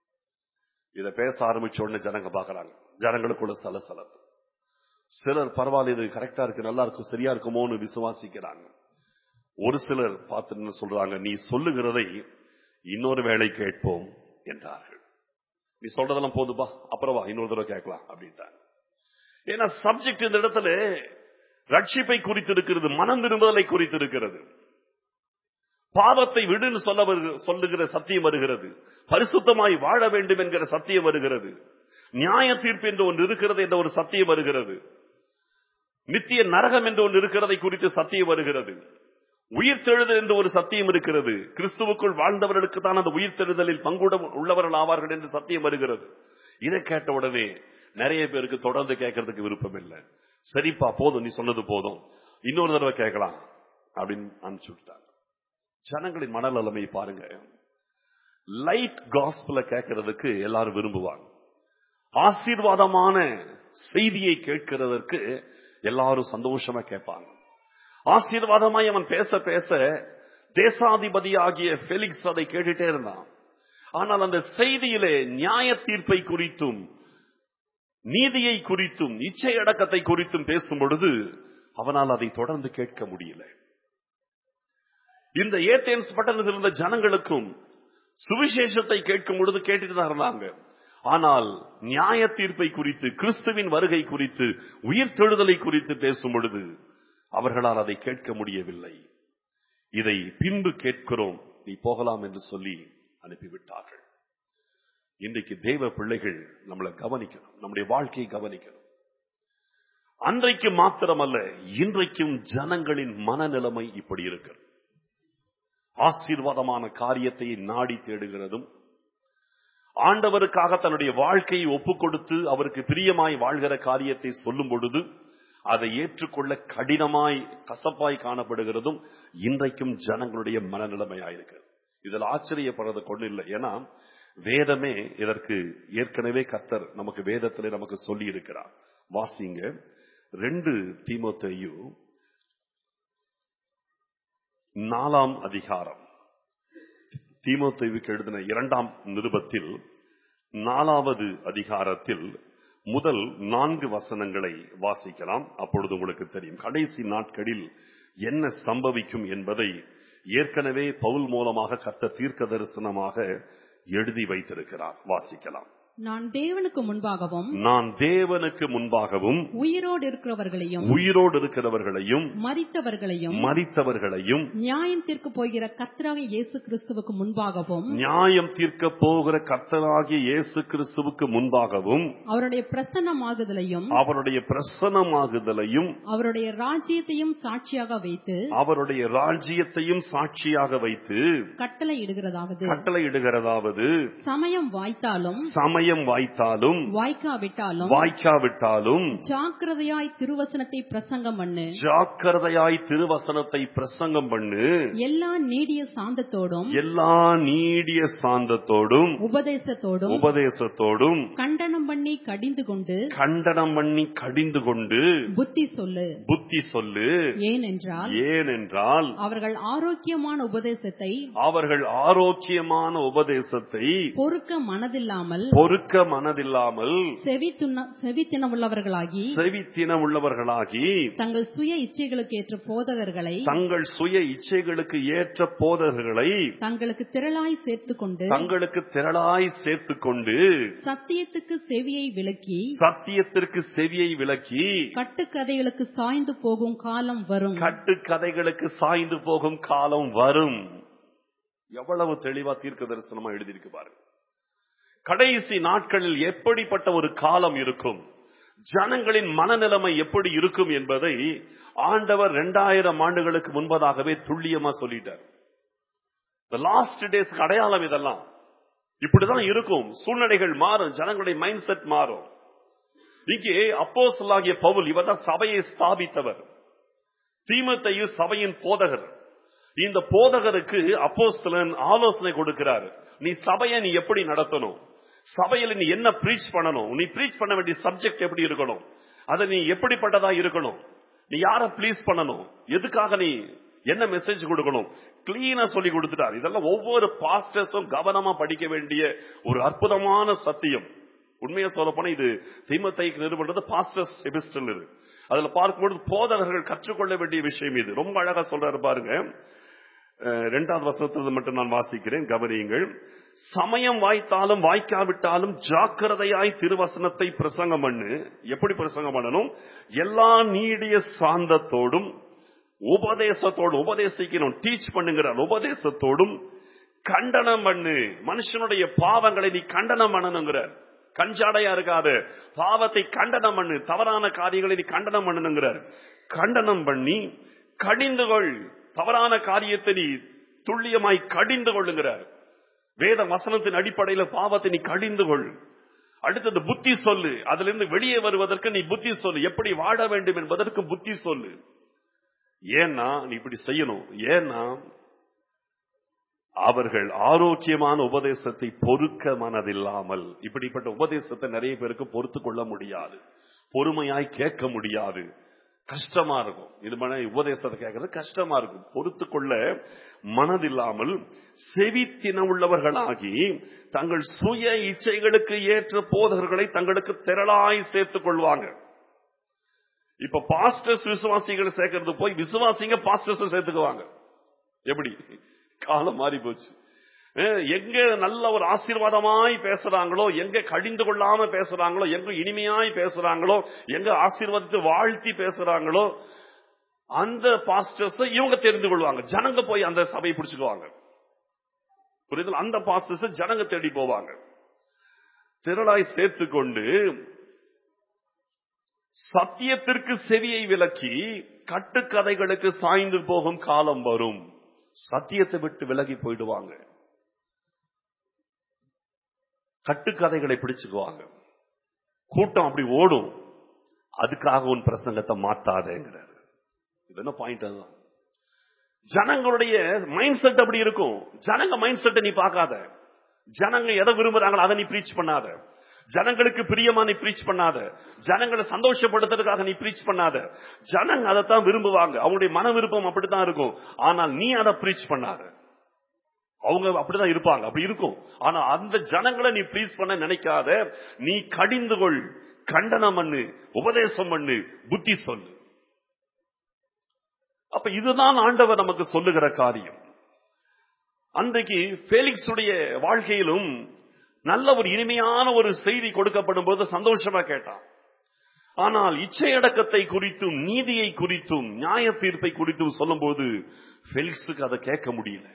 இதை பேச ஆரம்பிச்ச உடனே ஜனங்க பாக்குறாங்க. ஜனங்களுக்குள்ள சலசலப்பு. சிலர் பரவாயில்ல, இது கரெக்டா இருக்கு, நல்லா இருக்கும், சரியா இருக்குமோன்னு விசுவாசிக்கிறாங்க. ஒரு சிலர் பார்த்து சொல்றாங்க, நீ சொல்லுகிறதை இன்னொரு வேளை கேட்போம் என்றார்கள். நீ சொல்றதெல்லாம் போதுப்பா, அப்புறம் வா இன்னொரு தடவை கேட்கலாம் அப்படின்ட்டாங்க. ஏன்னா சப்ஜெக்ட் இந்த இடத்துல ரட்சிப்பை குறித்து இருக்கிறது, மனம் திரும்புதலை குறித்து இருக்கிறது. பாவத்தை விடுன்னு சொல்ல சொல்லுகிற சத்தியம் வருகிறது. பரிசுத்தமாய் வாழ வேண்டும் என்கிற சத்தியம் வருகிறது. நியாய தீர்ப்பு என்று ஒன்று இருக்கிறது என்ற ஒரு சத்தியம் வருகிறது. நித்திய நரகம் என்று ஒன்று இருக்கிறதை குறித்து சத்தியம் வருகிறது. உயிர்த்தெழுதல் என்று ஒரு சத்தியம் இருக்கிறது. கிறிஸ்துவுக்குள் வாழ்ந்தவர்களுக்கு தான் அந்த உயிர்த்தெழுதலில் பங்குட உள்ளவர்கள் ஆவார்கள் என்று சத்தியம் வருகிறது. இதை கேட்ட உடனே நிறைய பேருக்கு தொடர்ந்து கேட்கறதுக்கு விருப்பம் இல்லை. சரிப்பா, போதும், நீ சொன்னது போதும், இன்னொரு தடவை கேட்கலாம் அப்படின்னு அனுப்பிச்சு விட்டாங்க. ஜனங்களின் மனநிலைமை பாருங்க. லைட் காஸ்பல கேட்கறதுக்கு எல்லாரும் விரும்புவாங்க. ஆசீர்வாதமான செய்தியை கேட்கிறதற்கு எல்லாரும் சந்தோஷமா கேட்பாங்க. ஆசீர்வாதமாய் அவன் பேச பேச தேசாதிபதி ஆகிய பெலிக்ஸ் அதை கேட்டுட்டே இருந்தான். ஆனால் அந்த செய்தியிலே நியாய தீர்ப்பை குறித்தும் நீதியை குறித்தும் இச்சை அடக்கத்தை குறித்தும் பேசும் பொழுது அவனால் அதை தொடர்ந்து கேட்க முடியல. இந்த ஏதேன்ஸ் பட்டணத்தில் இருந்த ஜனங்களுக்கும் சுவிசேஷத்தை கேட்கும் பொழுது கேட்டுட்டு தான் இருந்தாங்க. ஆனால் நியாய தீர்ப்பை குறித்து, கிறிஸ்துவின் வருகை குறித்து, உயிர்த்தெழுதலை குறித்து பேசும் பொழுது அவர்களால் அதை கேட்க முடியவில்லை. இதை பின்பு கேட்கிறோம், நீ போகலாம் என்று சொல்லி அனுப்பிவிட்டார்கள். இன்றைக்கு தேவ பிள்ளைகள் நம்மளை கவனிக்கணும், நம்முடைய வாழ்க்கையை கவனிக்கணும். அன்றைக்கு மாத்திரமல்ல, இன்றைக்கும் ஜனங்களின் மனநிலைமை இப்படி இருக்கிறது. ஆசீர்வாதமான காரியத்தை நாடி தேடுகிறதும், ஆண்டவருக்காக தன்னுடைய வாழ்க்கையை ஒப்புக் கொடுத்து அவருக்கு பிரியமாய் வாழ்கிற காரியத்தை சொல்லும் பொழுது அதை ஏற்றுக்கொள்ள கடினமாய் கசப்பாய் காணப்படுகிறதும் இன்றைக்கும் ஜனங்களுடைய மனநிலைமையாயிருக்கிறது. இதில் ஆச்சரியப்படுறது கொண்டு இல்லை. ஏன்னா வேதமே இதற்கு ஏற்கனவே கர்த்தர் நமக்கு வேதத்திலே நமக்கு சொல்லி இருக்கிறார். வாசிங்க ரெண்டு தீமோத்தேயு நாலாம் அதிகாரம். தீமோத்தேயுவுக்கு எழுதின இரண்டாம் நிருபத்தில் நாலாவது அதிகாரத்தில் முதல் நான்கு வசனங்களை வாசிக்கலாம். அப்பொழுது உங்களுக்கு தெரியும் கடைசி நாட்களில் என்ன சம்பவிக்கும் என்பதை ஏற்கனவே பவுல் மூலமாக கர்த்தர் தீர்க்க தரிசனமாக எழுதி வைத்திருக்கிறார். வாசிக்கலாம்.
நான் தேவனுக்கு முன்பாகவும்
நான் தேவனுக்கு முன்பாகவும்
உயிரோடு இருக்கிறவர்களையும்
உயிரோடு இருக்கிறவர்களையும்
மரித்தவர்களையும்
மரித்தவர்களையும்
நியாயம் தீர்க்க போகிற கர்த்தராகிய இயேசு கிறிஸ்துவுக்கு முன்பாகவும்
நியாயம் தீர்க்க போகிற கர்த்தராகிய இயேசு கிறிஸ்துவுக்கு முன்பாகவும்
அவருடைய பிரசன்னமாகுதலையும்
அவருடைய பிரசன்னமாகுதலையும்
அவருடைய ராஜ்யத்தையும் சாட்சியாக வைத்து
அவருடைய ராஜ்யத்தையும் சாட்சியாக வைத்து
கட்டளை இடுகிறதாவது
கட்டளை இடுகிறதாவது
சமயம் வாய்த்தாலும்
சமயம் வாய்த்தாலும்
வாய்க்காவிட்டாலும்
வாய்க்காவிட்டாலும்
ஜாக்கிரதையாய் திருவசனத்தை பிரசங்கம் பண்ணு
ஜாக்கிரதையாய் திருவசனத்தை பிரசங்கம் பண்ணு
எல்லா நீடிய சாந்தத்தோடும்
எல்லா நீடிய சாந்தத்தோடும்
உபதேசத்தோடும்
உபதேசத்தோடும்
கண்டனம் பண்ணி கடிந்து கொண்டு
கண்டனம் பண்ணி கடிந்து கொண்டு
புத்தி சொல்லு
புத்தி சொல்லு
ஏனென்றால்
ஏனென்றால்
அவர்கள் ஆரோக்கியமான உபதேசத்தை
அவர்கள் ஆரோக்கியமான உபதேசத்தை
பொறுக்க மனதில்லாமல்
பொறுக்க மனதில்லாமல்
செவித்தினம் உள்ளவர்களாகி
செவித்தினம் உள்ளவர்களாகி
தங்கள் சுய இச்சைகளுக்கு ஏற்ற போதகர்களை
தங்கள் சுய இச்சைகளுக்கு ஏற்ற போதகர்களை
தங்களுக்கு திரளாய் சேர்த்துக் கொண்டு
தங்களுக்கு திரளாய் சேர்த்துக் கொண்டு
சத்தியத்துக்கு செவியை விலக்கி
சத்தியத்திற்கு செவியை விலக்கி
கட்டுக்கதைகளுக்கு சாய்ந்து போகும் காலம் வரும்
கட்டுக்கதைகளுக்கு சாய்ந்து போகும் காலம் வரும். எவ்வளவு தெளிவா தீர்க்க தரிசனமா எழுதியிருக்கு பாருங்க. கடைசி நாட்களில் எப்படிப்பட்ட ஒரு காலம் இருக்கும், ஜனங்களின் மனநிலைமை எப்படி இருக்கும் என்பதை ஆண்டவர் இரண்டாயிரம் ஆண்டுகளுக்கு முன்பதாகவே துல்லியமா சொல்லிட்டார். லாஸ்ட் டேஸ் அடையாளம் இதெல்லாம். இப்படிதான் இருக்கும். சூழ்நிலைகள் மாறும், ஜனங்களுடைய மைண்ட் செட் மாறும். இங்கே அப்போஸ்தலனாகிய பவுல், இவர் தான் சபையை ஸ்தாபித்தவர். தீமோத்தேயு சபையின் போதகர். இந்த போதகருக்கு அப்போஸ்தலன் ஆலோசனை கொடுக்கிறார். நீ சபையை நீ எப்படி நடத்தணும், சபையில நீ என்ன பிரீச் பண்ணணும், நீ பிரீச் பண்ண வேண்டிய சப்ஜெக்ட் எப்படி இருக்கணும், அதை நீ எப்படிப்பட்டதா இருக்கணும், நீ யாரை ப்ளீஸ் பண்ணணும், எதுக்காக நீ என்ன மெசேஜ் கொடுக்கணும், கிளீனா சொல்லி கொடுத்துட்டார். இதெல்லாம் ஒவ்வொரு பாஸ்டர்ஸும் கவனமா படிக்க வேண்டிய ஒரு அற்புதமான சத்தியம். உண்மையா சொல்ல போனா இது தீமோத்தேயுக்கு நிறுவனது பாஸ்டர்ஸ் எபிஸ்டல். இது அதுல பார்க்கும்போது போதகர்கள் கற்றுக்கொள்ள வேண்டிய விஷயம். இது ரொம்ப அழகா சொல்றாரு பாருங்க. இரண்டாவது வசனத்தில் மட்டும் நான் வாசிக்கிறேன், கவனியுங்கள். சமயம் வாய்த்தாலும் வாய்க்காவிட்டாலும் ஜாக்கிரதையாய் திருவசனத்தை பிரசங்கம் பண்ணு. எப்படி பிரசங்கம் பண்ணணும்? எல்லா நீடிய சாந்தத்தோடும் உபதேசத்தோடும், உபதேசிக்கணும், டீச் பண்ணுங்கிறார். உபதேசத்தோடும் கண்டனம் பண்ணு. மனுஷனுடைய பாவங்களை நீ கண்டனம் பண்ணணுங்கிறார். கஞ்சாடையா இருக்காது, பாவத்தை கண்டனம் பண்ணு, தவறான காரியங்களை நீ கண்டனம் பண்ணணுங்கிறார். கண்டனம் பண்ணி கடிந்து கொள். தவறான காரியத்தை நீ துல்லியமாய் கடிந்து கொள்ளுங்கிறார். வேத வசனத்தின் அடிப்படையில் பாவத்தை நீ கடிந்து கொள். அடுத்தது புத்தி சொல்லு. அதுல இருந்து வெளியே வருவதற்கு நீ புத்தி சொல்லு. எப்படி வாழ வேண்டும் என்பதற்கு புத்தி சொல்லு. ஏன்னா நீ இப்படி செய்யணும். ஏன்னா அவர்கள் ஆரோக்கியமான உபதேசத்தை பொறுக்க மனதில்லாமல், இப்படிப்பட்ட உபதேசத்தை நிறைய பேருக்கு பொறுத்து கொள்ள முடியாது, பொறுமையாய் கேட்க முடியாது, கஷ்டமா இருக்கும். இது மன உபதேசத்தை கேட்கறது கஷ்டமா இருக்கும், பொறுத்து கொள்ள மனதில்லாமல் செவித்தின உள்ளவர்களாகி தங்கள் சுய இச்சைகளுக்கு ஏற்ற போதகர்களை தங்களுக்கு திரளாய் சேர்த்துக் கொள்வாங்க. இப்ப பாஸ்டர்ஸ் விசுவாசிகளை சேர்க்கறது போய் விசுவாசிங்க பாஸ்டர்ஸ் சேர்த்துக்குவாங்க. எப்படி காலம் மாறி போச்சு. எங்க நல்ல ஒரு ஆசீர்வாதமாய் பேசுறாங்களோ, எங்க கடிந்து கொள்ளாம பேசுறாங்களோ, எங்க இனிமையாய் பேசுறாங்களோ, எங்க ஆசீர்வாதத்தை வாழ்த்தி பேசுறாங்களோ அந்த பாஸ்டர்ஸ் இவங்க தெரிந்து கொள்வாங்க. ஜனங்க போய் அந்த சபையை பிடிச்சுக்குவாங்க. புரியுது? அந்த பாஸ்டர்ஸ் ஜனங்க தேடி போவாங்க. திரளாய் சேர்த்து கொண்டு சத்தியத்திற்கு செவியை விலக்கி கட்டுக்கதைகளுக்கு சாய்ந்து போகும் காலம் வரும். சத்தியத்தை விட்டு விலகி போயிடுவாங்க, கட்டுக்கதைகளை பிடிச்சுக்குவாங்க. கூட்டம் அப்படி ஓடும். அதுக்காக உன் பிரசங்கத்தை மாத்தாதேங்கிறார். இது என்ன பாயிண்ட்? அதுதான் ஜனங்களுடைய மைண்ட் செட் அப்படி இருக்கும். ஜனங்க மைண்ட் செட்டை நீ பார்க்காத. ஜனங்க எதை விரும்புறாங்களோ அதை நீ பிரீச் பண்ணாத. ஜனங்களுக்கு பிரியமா நீ பிரீச் பண்ணாத. ஜனங்களை சந்தோஷப்படுத்துறதுக்காக நீ பிரீச் பண்ணாத. ஜனங்க அதைத்தான் விரும்புவாங்க, அவங்களுடைய மன விருப்பம் அப்படித்தான் இருக்கும். ஆனால் நீ அதை பிரீச் பண்ணாத. அவங்க அப்படிதான் இருப்பாங்க, அப்படி இருக்கும். ஆனா அந்த ஜனங்களை நீ பிரீச் பண்ண நினைக்காத. நீ கடிந்து கொள், கண்டனம் பண்ணு, உபதேசம் பண்ணு, புத்தி சொல்லு. அப்ப இதுதான் ஆண்டவர் நமக்கு சொல்லுகிற காரியம். அன்றைக்கு ஃபேலிக்ஸ் உடைய வாழ்க்கையிலும் நல்ல ஒரு இனிமையான ஒரு செய்தி கொடுக்கப்படும் போது சந்தோஷமா கேட்டான். ஆனால் இச்சையடக்கத்தை குறித்தும் நீதியை குறித்தும் நியாய தீர்ப்பை குறித்தும் சொல்லும் போது ஃபேலிக்ஸுக்கு அதை கேட்க முடியல.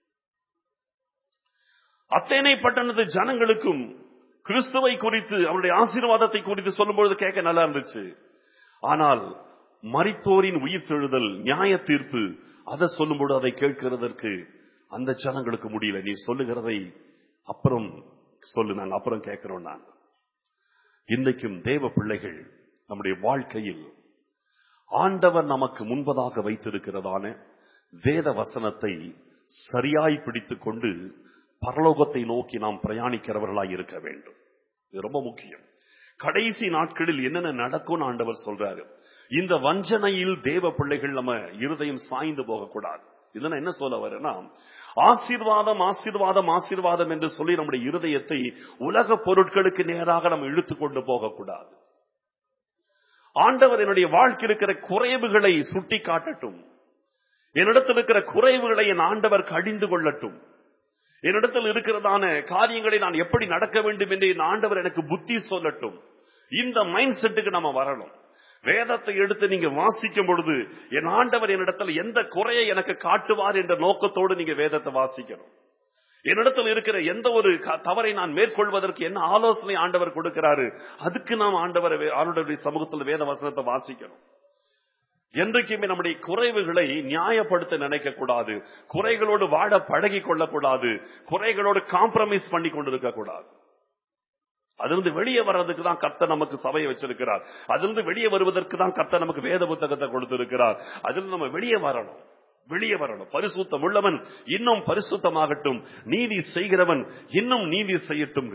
அத்தேனை பட்டணத்து ஜனங்களுக்கும் கிறிஸ்துவை குறித்து அவருடைய ஆசீர்வாதத்தை குறித்து சொல்லும்போது கேட்க நல்லா இருந்துச்சு. ஆனால் மரித்தோரின் உயிர்த்தெழுதல், நியாய தீர்ப்பு, அதை சொல்லும்போது அதை கேட்கிறதற்கு அந்த ஜனங்களுக்கு முடியல. நீ சொல்லுகிறதை அப்புறம் சொல்லு, நாங்க அப்புறம் கேட்கிறோம். நாங்க இன்றைக்கும் தேவ பிள்ளைகள் நம்முடைய வாழ்க்கையில் ஆண்டவர் நமக்கு முன்பதாக வைத்திருக்கிறதான வேத வசனத்தை சரியாய் பிடித்துக் கொண்டு பரலோகத்தை நோக்கி நாம் பிரயாணிக்கிறவர்களாய் இருக்க வேண்டும். இது ரொம்ப முக்கியம். கடைசி நாட்களில் என்னென்ன நடக்கும் ஆண்டவர் சொல்றாரு. இந்த வஞ்சனையில் தேவ பிள்ளைகள் நம்ம இருதயம் சாய்ந்து போகக்கூடாது. இதெல்லாம் என்ன சொல்ல வரேன்னா, ஆசீர்வாதம் ஆசீர்வாதம் ஆசீர்வாதம் என்று சொல்லி நம்முடைய இருதயத்தை உலக பொருட்களுக்கு நேராக நம்ம இழுத்து கொண்டு போகக்கூடாது. ஆண்டவர் என்னுடைய வாழ்க்கை இருக்கிற குறைவுகளை சுட்டி காட்டட்டும். என்னிடத்தில் இருக்கிற குறைவுகளை என் ஆண்டவர் கடிந்து கொள்ளட்டும். என்னிடத்தில் இருக்கிறதான காரியங்களை நான் எப்படி நடக்க வேண்டும் என்று என் ஆண்டவர் எனக்கு புத்தி சொல்லட்டும். இந்த மைண்ட் செட்டுக்கு நம்ம வரணும். வேதத்தை எடுத்து நீங்க வாசிக்கும் பொழுது என் ஆண்டவர் என்னிடத்தில் எந்த குறையை எனக்கு காட்டுவார் என்ற நோக்கத்தோடு நீங்க வேதத்தை வாசிக்கணும். என்னிடத்தில் இருக்கிற எந்த ஒரு தவறை நான் மேற்கொள்வதற்கு என்ன ஆலோசனை ஆண்டவர் கொடுக்கிறாரு, அதுக்கு நாம் ஆண்டவர் ஆண்டவருடைய சமூகத்தில் வேத வசனத்தை வாசிக்கணும். என்றைக்குமே நம்முடைய குறைவுகளை நியாயப்படுத்த நினைக்க கூடாது. குறைகளோடு வாழ பழகி கொள்ளக்கூடாது. குறைகளோடு காம்ப்ரமைஸ் பண்ணி கொண்டிருக்க கூடாது. அதிலிருந்து வெளியே வர்றதுக்கு தான் கர்த்தர் நமக்கு சபையை வச்சிருக்கிறார். அதிலிருந்து வெளியே வருவதற்கு தான் கர்த்தர் நமக்கு வேத புத்தகத்தை கொடுத்திருக்கிறார். அதிலிருந்து நம்ம வெளியே வரணும். வெளியே வரணும். பரிசுத்தம் உள்ளவன் இன்னும் பரிசுத்தமாகட்டும், நீதி செய்கிறவன் இன்னும் நீதி செய்யட்டும்.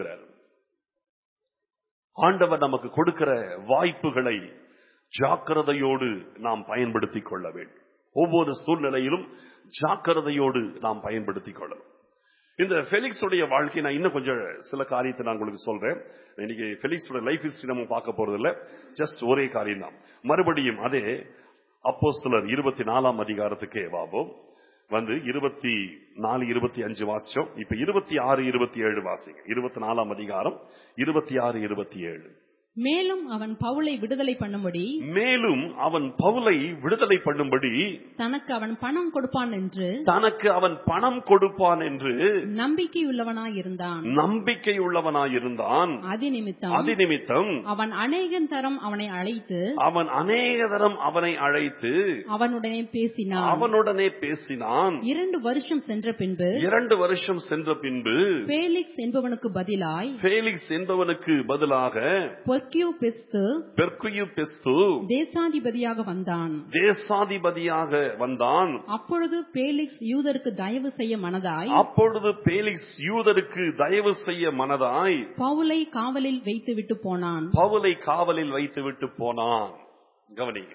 ஆண்டவர் நமக்கு கொடுக்கிற வாய்ப்புகளை ஜாக்கிரதையோடு நாம் பயன்படுத்திக் கொள்ள வேண்டும். ஒவ்வொரு சூழ்நிலையிலும் ஜாக்கிரதையோடு நாம் பயன்படுத்திக் கொள்ளணும். இந்த ஃபெலிக்ஸ் உடைய வாழ்க்கை நான் இன்னும் கொஞ்சம் சில காரியத்தை நான் உங்களுக்கு சொல்றேன். இன்னைக்கு ஃபெலிக்ஸ் லைஃப் ஹிஸ்டரி நம்ம பார்க்க போறது இல்ல, ஜஸ்ட் ஒரே காரியம் தான். மறுபடியும் அதே அப்போஸ்தலர் இருபத்தி நாலாம் அதிகாரத்துக்கே வாவோம். வந்து இருபத்தி நாலு இருபத்தி அஞ்சு வாசிச்சோம். இப்ப இருபத்தி ஆறு இருபத்தி ஏழு வாசிங்க. இருபத்தி நாலாம் அதிகாரம் இருபத்தி ஆறு இருபத்தி ஏழு.
மேலும் அவன் பவுலை விடுதலை பண்ணும்படி
மேலும் அவன் பவுலை விடுதலை பண்ணும்படி
தனக்கு அவன் பணம் கொடுப்பான் என்று
தனக்கு அவன் பணம் கொடுப்பான் என்று
நம்பிக்கையுள்ளவனாயிருந்தான்
நம்பிக்கையுள்ளவனாயிருந்தான்
அதிநிமித்தம்
அதிநிமித்தம்
அவன் அநேக தரம் அவனை அழைத்து
அவன் அநேக தரம் அவனை அழைத்து
அவனுடனே பேசினான்
அவனுடனே பேசினான்.
இரண்டு வருஷம் சென்ற பின்பு
இரண்டு வருஷம் சென்ற பின்பு
பேலிக்ஸ் என்பவனுக்கு பதிலாய்
பேலிக்ஸ் என்பவனுக்கு பதிலாக பெர்கியு பெஸ்து
தேசாதிபதியாக வந்தான்
தேசாதிபதியாக வந்தான்.
அப்பொழுது பேலிக்ஸ் யூதருக்கு தயவு செய்ய மனதாய்
அப்பொழுது பேலிக்ஸ் யூதருக்கு தயவு செய்ய மனதாய்
பவுலை காவலில் வைத்துவிட்டு போனான்
பவுலை காவலில் வைத்துவிட்டு போனான். கவனிங்க,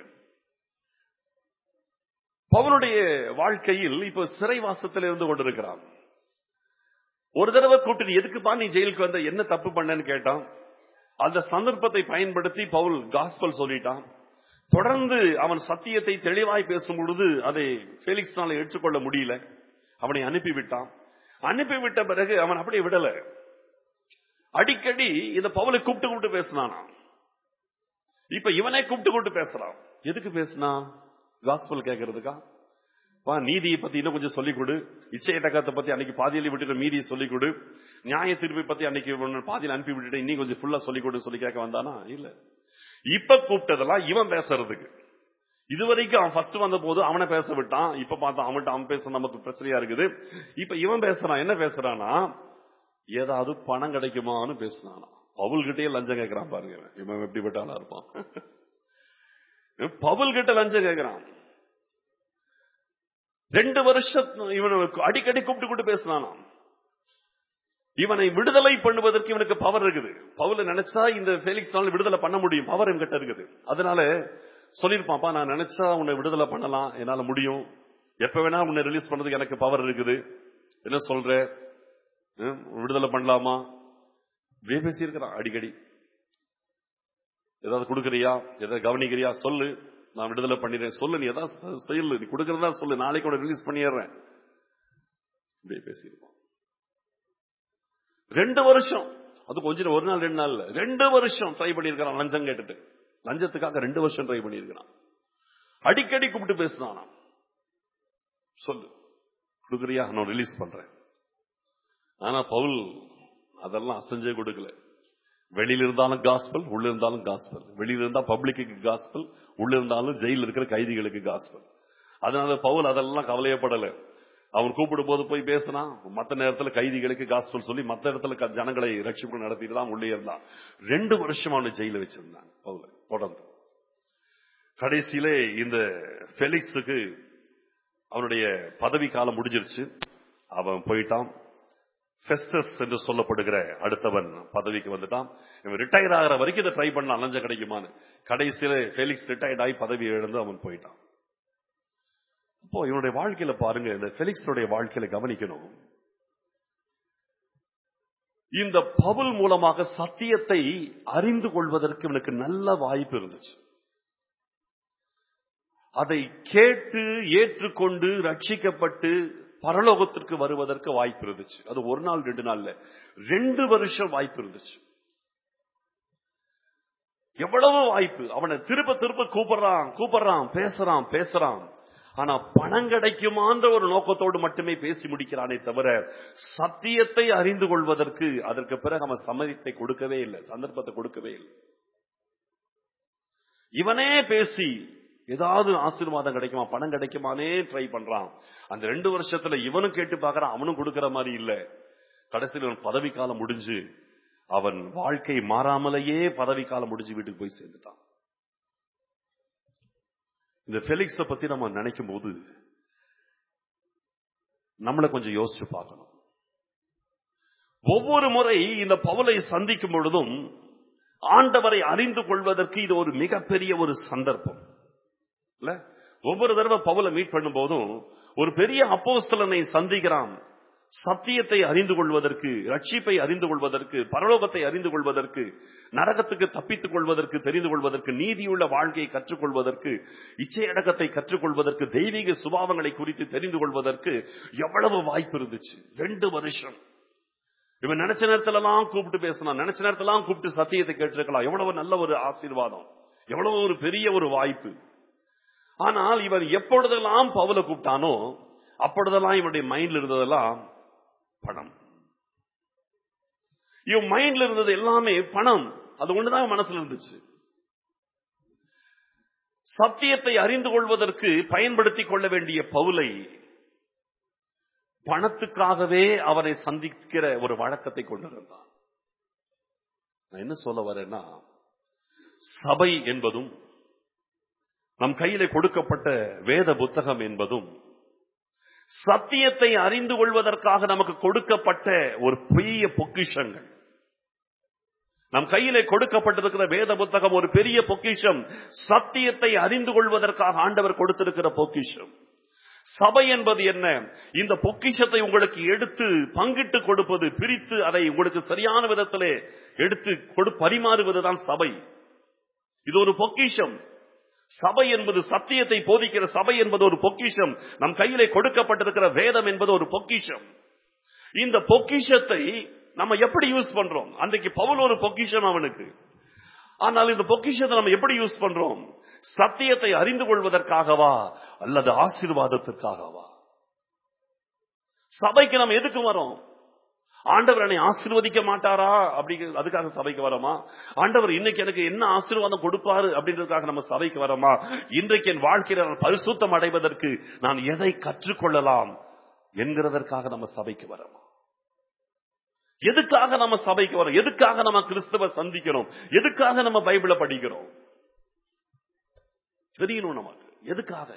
பவுலுடைய வாழ்க்கையில் இப்ப சிறைவாசத்தில் இருந்து கொண்டிருக்கிறான். ஒரு தடவை கூப்பிட்டு எதுக்குப்பா நீ ஜெயிலுக்கு வந்த, என்ன தப்பு பண்ணன்னு கேட்டான். அந்த சந்தர்ப்பத்தை பயன்படுத்தி பவுல் காஸ்பல் சொல்லிட்டான். தொடர்ந்து அவன் சத்தியத்தை தெளிவாய் பேசும் பொழுது அதை பேலிக்ஸ்னால ஏற்றுக்கொள்ள முடியல. அவனை அனுப்பிவிட்டான். அனுப்பிவிட்ட பிறகு அவன் அப்படியே விடல. அடிக்கடி இந்த பவுலை கூப்பிட்டு கூப்பிட்டு பேசினானா. இப்ப இவனே கூப்பிட்டு கூப்பிட்டு பேசுறான். எதுக்கு பேசினா? காஸ்பல் கேட்கறதுக்கா? வா, நீதியை பத்தி இன்னும் கொஞ்சம் சொல்லிக் கொடு, இச்சையடக்கத்தை பத்தி அன்னைக்கு பாதியில விட்டுட்டு மீதியை சொல்லிக் கொடு, நியாய தீர்ப்பை பத்தி அன்னைக்கு பாதியில் அனுப்பி விட்டுட்டு இன்னும் கொஞ்சம் ஃபுல்லா சொல்லிக் கொடு சொல்லி கேட்க வந்தானா? இல்ல. இப்ப கூப்பிட்டதெல்லாம் இவன் பேசுறதுக்கு. இதுவரைக்கும் அவன் ஃபர்ஸ்ட் வந்த போது அவனை பேச விட்டான். இப்ப பார்த்தா அவன்கிட்ட அவன் பேச நமக்கு பிரச்சனையா இருக்குது. இப்ப இவன் பேசுறான். என்ன பேசுறானா? ஏதாவது பணம் கிடைக்குமான்னு பேசுனானா. பவுல் கிட்டே லஞ்சம் கேட்கிறான். பாருங்க இவன் எப்படிப்பட்ட ஆளா இருப்பான். பவுல் கிட்ட லஞ்சம் கேட்கிறான். ரெண்டு வருஷம் இவனுக்கு அடிக்கடி கூப்பிட்டு கூப்பிட்டு பேசினானா. இவனை விடுதலை பண்ணுவதற்கு இவனுக்கு பவர் இருக்குது. பவுல நினைச்சா இந்த பேலிக்ஸ்னால விடுதலை பண்ண முடியும். பவர் என்கிட்ட இருக்குது. அதனால சொல்லிருப்பாப்பா, நான் நினைச்சா உன்னை விடுதலை பண்ணலாம், என்னால முடியும், எப்ப வேணா உன்னை ரிலீஸ் பண்றதுக்கு எனக்கு பவர் இருக்குது, என்ன சொல்ற, விடுதலை பண்ணலாமா? பேசி இருக்கிறான். அடிக்கடி ஏதாவது கொடுக்கறியா, ஏதாவது கவனிக்கிறியா, சொல்லு, நான் விடுதலை பண்ணிடுறேன், சொல்லு, நீ ஏதாவது சொல்லு, நீ கொடுக்கறதா சொல்லு, நாளைக்கு கூட ரிலீஸ் பண்ணிடுறேன். பேசியிருப்பான். ரெண்டு வருஷம், அது கொஞ்சம் ஒரு நாள் ரெண்டு நாள் ரெண்டு வருஷம் ட்ரை பண்ணியிருக்கிறான். லஞ்சம் கேட்டுட்டு, லஞ்சத்துக்காக ரெண்டு வருஷம் ட்ரை பண்ணியிருக்கிறான். அடிக்கடி கூப்பிட்டு பேசினானா. சொல்லு, கொடுக்குறியா, நான் ரிலீஸ் பண்றேன். ஆனா பவுல் அதெல்லாம் அசைஞ்சே கொடுக்கல. வெளியில இருந்தாலும் காஸ்பல், உள்ள இருந்தாலும் காஸ்பல். வெளியில இருந்தா பப்ளிக்கு காஸ்பல், உள்ள இருந்தாலும் ஜெயில இருக்கிற கைதிகளுக்கு காஸ்பல். அதனால பவுல் அதெல்லாம் கவலையப்படல. அவன் கூப்பிடும் போது போய் பேசினா, மற்ற நேரத்துல கைதிகளுக்கு காஸ்பல் சொல்லி மற்ற இடத்துல ஜனங்களை ரட்சிப்பு நடத்திட்டு தான் உள்ளே இருந்தான். ரெண்டு வருஷம் அவனை ஜெயில வச்சிருந்தான் பவுல் தொடர்ந்து. கடைசியிலே இந்த பெலிக்ஸுக்கு அவனுடைய பதவி காலம் முடிஞ்சிருச்சு. அவன் போயிட்டான். ஃபெஸ்டஸ் என்று சொல்லப்படுகிற அடுத்தவன் பதவிக்கு வந்துட்டான். இவன் ரிட்டையர் ஆகிற வரைக்கும் இதை ட்ரை பண்ணான், லஞ்சம் கிடைக்குமான்னு. கடைசியில ஃபெலிக்ஸ் ரிட்டையர்ட் ஆகி பதவி இழந்து அவன் போயிட்டான். அப்போ இவனுடைய வாழ்க்கையில பாருங்க, இந்த ஃபெலிக்ஸுடைய வாழ்க்கையில கவனிக்கணும். இந்த பவுல் மூலமாக சத்தியத்தை அறிந்து கொள்வதற்கு இவனுக்கு நல்ல வாய்ப்பு இருந்துச்சு. அதை கேட்டு ஏற்றுக்கொண்டு ரட்சிக்கப்பட்டு பரலோகத்திற்கு வருவதற்கு வாய்ப்பு இருந்துச்சு. அது ஒரு நாள் ரெண்டு நாள்ல ரெண்டு வருஷம் வாய்ப்பு இருந்துச்சு. எவ்வளவு வாய்ப்பு! அவனை திருப்ப திருப்ப கூப்பிடுறான் கூப்பிடுறான் பேசுறான் பேசுறான். ஆனா பணம் கிடைக்குமான்ற ஒரு நோக்கத்தோடு மட்டுமே பேசி முடிக்கிறானே தவிர சத்தியத்தை அறிந்து கொள்வதற்கு அதற்கு பிறகு அவன் சம்மதத்தை கொடுக்கவே இல்லை, சந்தர்ப்பத்தை கொடுக்கவே இல்லை. இவனே பேசி ஏதாவது ஆசீர்வாதம் கிடைக்குமா, பணம் கிடைக்குமானே ட்ரை பண்றான். அந்த ரெண்டு வருஷத்துல இவனும் கேட்டு பார்க்கறான், அவனும் கொடுக்கிற மாதிரி இல்ல. கடைசியில் அவன் பதவி காலம் முடிஞ்சு அவன் வாழ்க்கை மாறாமலேயே பதவி காலம் முடிஞ்சு வீட்டுக்கு போய் சேர்ந்துட்டான். இந்த ஃபெலிக்ஸ பத்தி நம்ம நினைக்கும் போது நம்மளை கொஞ்சம் யோசிச்சு பார்க்கணும். ஒவ்வொரு முறை இந்த பவுலை சந்திக்கும் பொழுதும் ஆண்டவரை அறிந்து கொள்வதற்கு இது ஒரு மிகப்பெரிய ஒரு சந்தர்ப்பம் இல்ல? ஒவ்வொரு தடவை பவுலை மீட் பண்ணும் போதும் ஒரு பெரிய அப்போஸ்தலனை சந்திக்கிறான். சத்தியத்தை அறிந்து கொள்வதற்கு, ரட்சிப்பை அறிந்து கொள்வதற்கு, பரலோகத்தை அறிந்து கொள்வதற்கு, நரகத்துக்கு தப்பித்துக் கொள்வதற்கு, தெரிந்து கொள்வதற்கு, நீதியுள்ள வாழ்க்கையை கற்றுக்கொள்வதற்கு, இச்சையடக்கத்தை கற்றுக்கொள்வதற்கு, தெய்வீக சுபாவங்களை குறித்து தெரிந்து கொள்வதற்கு எவ்வளவு வாய்ப்பு இருந்துச்சு. ரெண்டு வருஷம் இவன் நினைச்ச நேரத்துல எல்லாம் கூப்பிட்டு பேசலாம், நினைச்ச நேரத்துல எல்லாம் கூப்பிட்டு சத்தியத்தை கேட்டிருக்கலாம். எவ்வளவு நல்ல ஒரு ஆசீர்வாதம், எவ்வளவு ஒரு பெரிய ஒரு வாய்ப்பு. ஆனால் இவன் எப்பொழுதெல்லாம் பவுலை கூப்பிட்டானோ அப்பொழுதெல்லாம் இவனுடைய மைண்ட்ல இருந்ததெல்லாம் பணம். இவன் மைண்ட்ல இருந்தது எல்லாமே பணம். அது ஒண்ணுதான் மனசுல இருந்துச்சு. சத்தியத்தை அறிந்து கொள்வதற்கு பயன்படுத்திக் கொள்ள வேண்டிய பவுலை பணத்துக்காகவே அவரை சந்திக்கிற ஒரு வழக்கத்தை கொண்டிருந்தான். நான் என்ன சொல்ல வரேன்னா, சபை என்பதும் நம் கையிலே கொடுக்கப்பட்ட வேத புத்தகம் என்பதும் சத்தியத்தை அறிந்து கொள்வதற்காக நமக்கு கொடுக்கப்பட்ட ஒரு பெரிய பொக்கிஷங்கள். நம் கையிலே கொடுக்கப்பட்டிருக்கிற வேத புத்தகம் ஒரு பெரிய பொக்கிஷம். சத்தியத்தை அறிந்து கொள்வதற்காக ஆண்டவர் கொடுத்திருக்கிற பொக்கிஷம். சபை என்பது என்ன? இந்த பொக்கிஷத்தை உங்களுக்கு எடுத்து பங்கிட்டு கொடுப்பது, பிரித்து அதை உங்களுக்கு சரியான விதத்திலே எடுத்து கொடு பரிமாறுவதுதான் சபை. இது ஒரு பொக்கிஷம். சபை என்பது சத்தியத்தை போதிக்கிற சபை என்பது ஒரு பொக்கிஷம். நம் கையிலே கொடுக்கப்பட்டிருக்கிற வேதம் என்பது ஒரு பொக்கிஷம். இந்த பொக்கிஷத்தை நம்ம எப்படி யூஸ் பண்றோம்? அன்றைக்கு பவுல் ஒரு பொக்கிஷம் அவனுக்கு. ஆனால் இந்த பொக்கிஷத்தை நம்ம எப்படி யூஸ் பண்றோம்? சத்தியத்தை அறிந்து கொள்வதற்காகவா அல்லது ஆசீர்வாதத்திற்காகவா? சபைக்கு நம்ம எதுக்கு வரோம்? ஆண்டவர் என்னை ஆசீர்வதிக்க மாட்டாரா அப்படி அதுக்காக சபைக்கு வரோமா? ஆண்டவர் இன்னைக்கு எனக்கு என்ன ஆசீர்வாதம் கொடுப்பாரு அப்படின்றதுக்காக நம்ம சபைக்கு வரோமா? இன்றைக்கு என் வாழ்க்கையில் பரிசுத்தம் அடைவதற்கு நான் எதை கற்றுக்கொள்ளலாம் என்கிறதற்காக நம்ம சபைக்கு வரோமா? எதுக்காக நம்ம சபைக்கு வரோம்? எதுக்காக நம்ம கிறிஸ்துவ சந்திக்கிறோம்? எதுக்காக நம்ம பைபிளை படிக்கிறோம்? தெரியணும் நமக்கு எதுக்காக.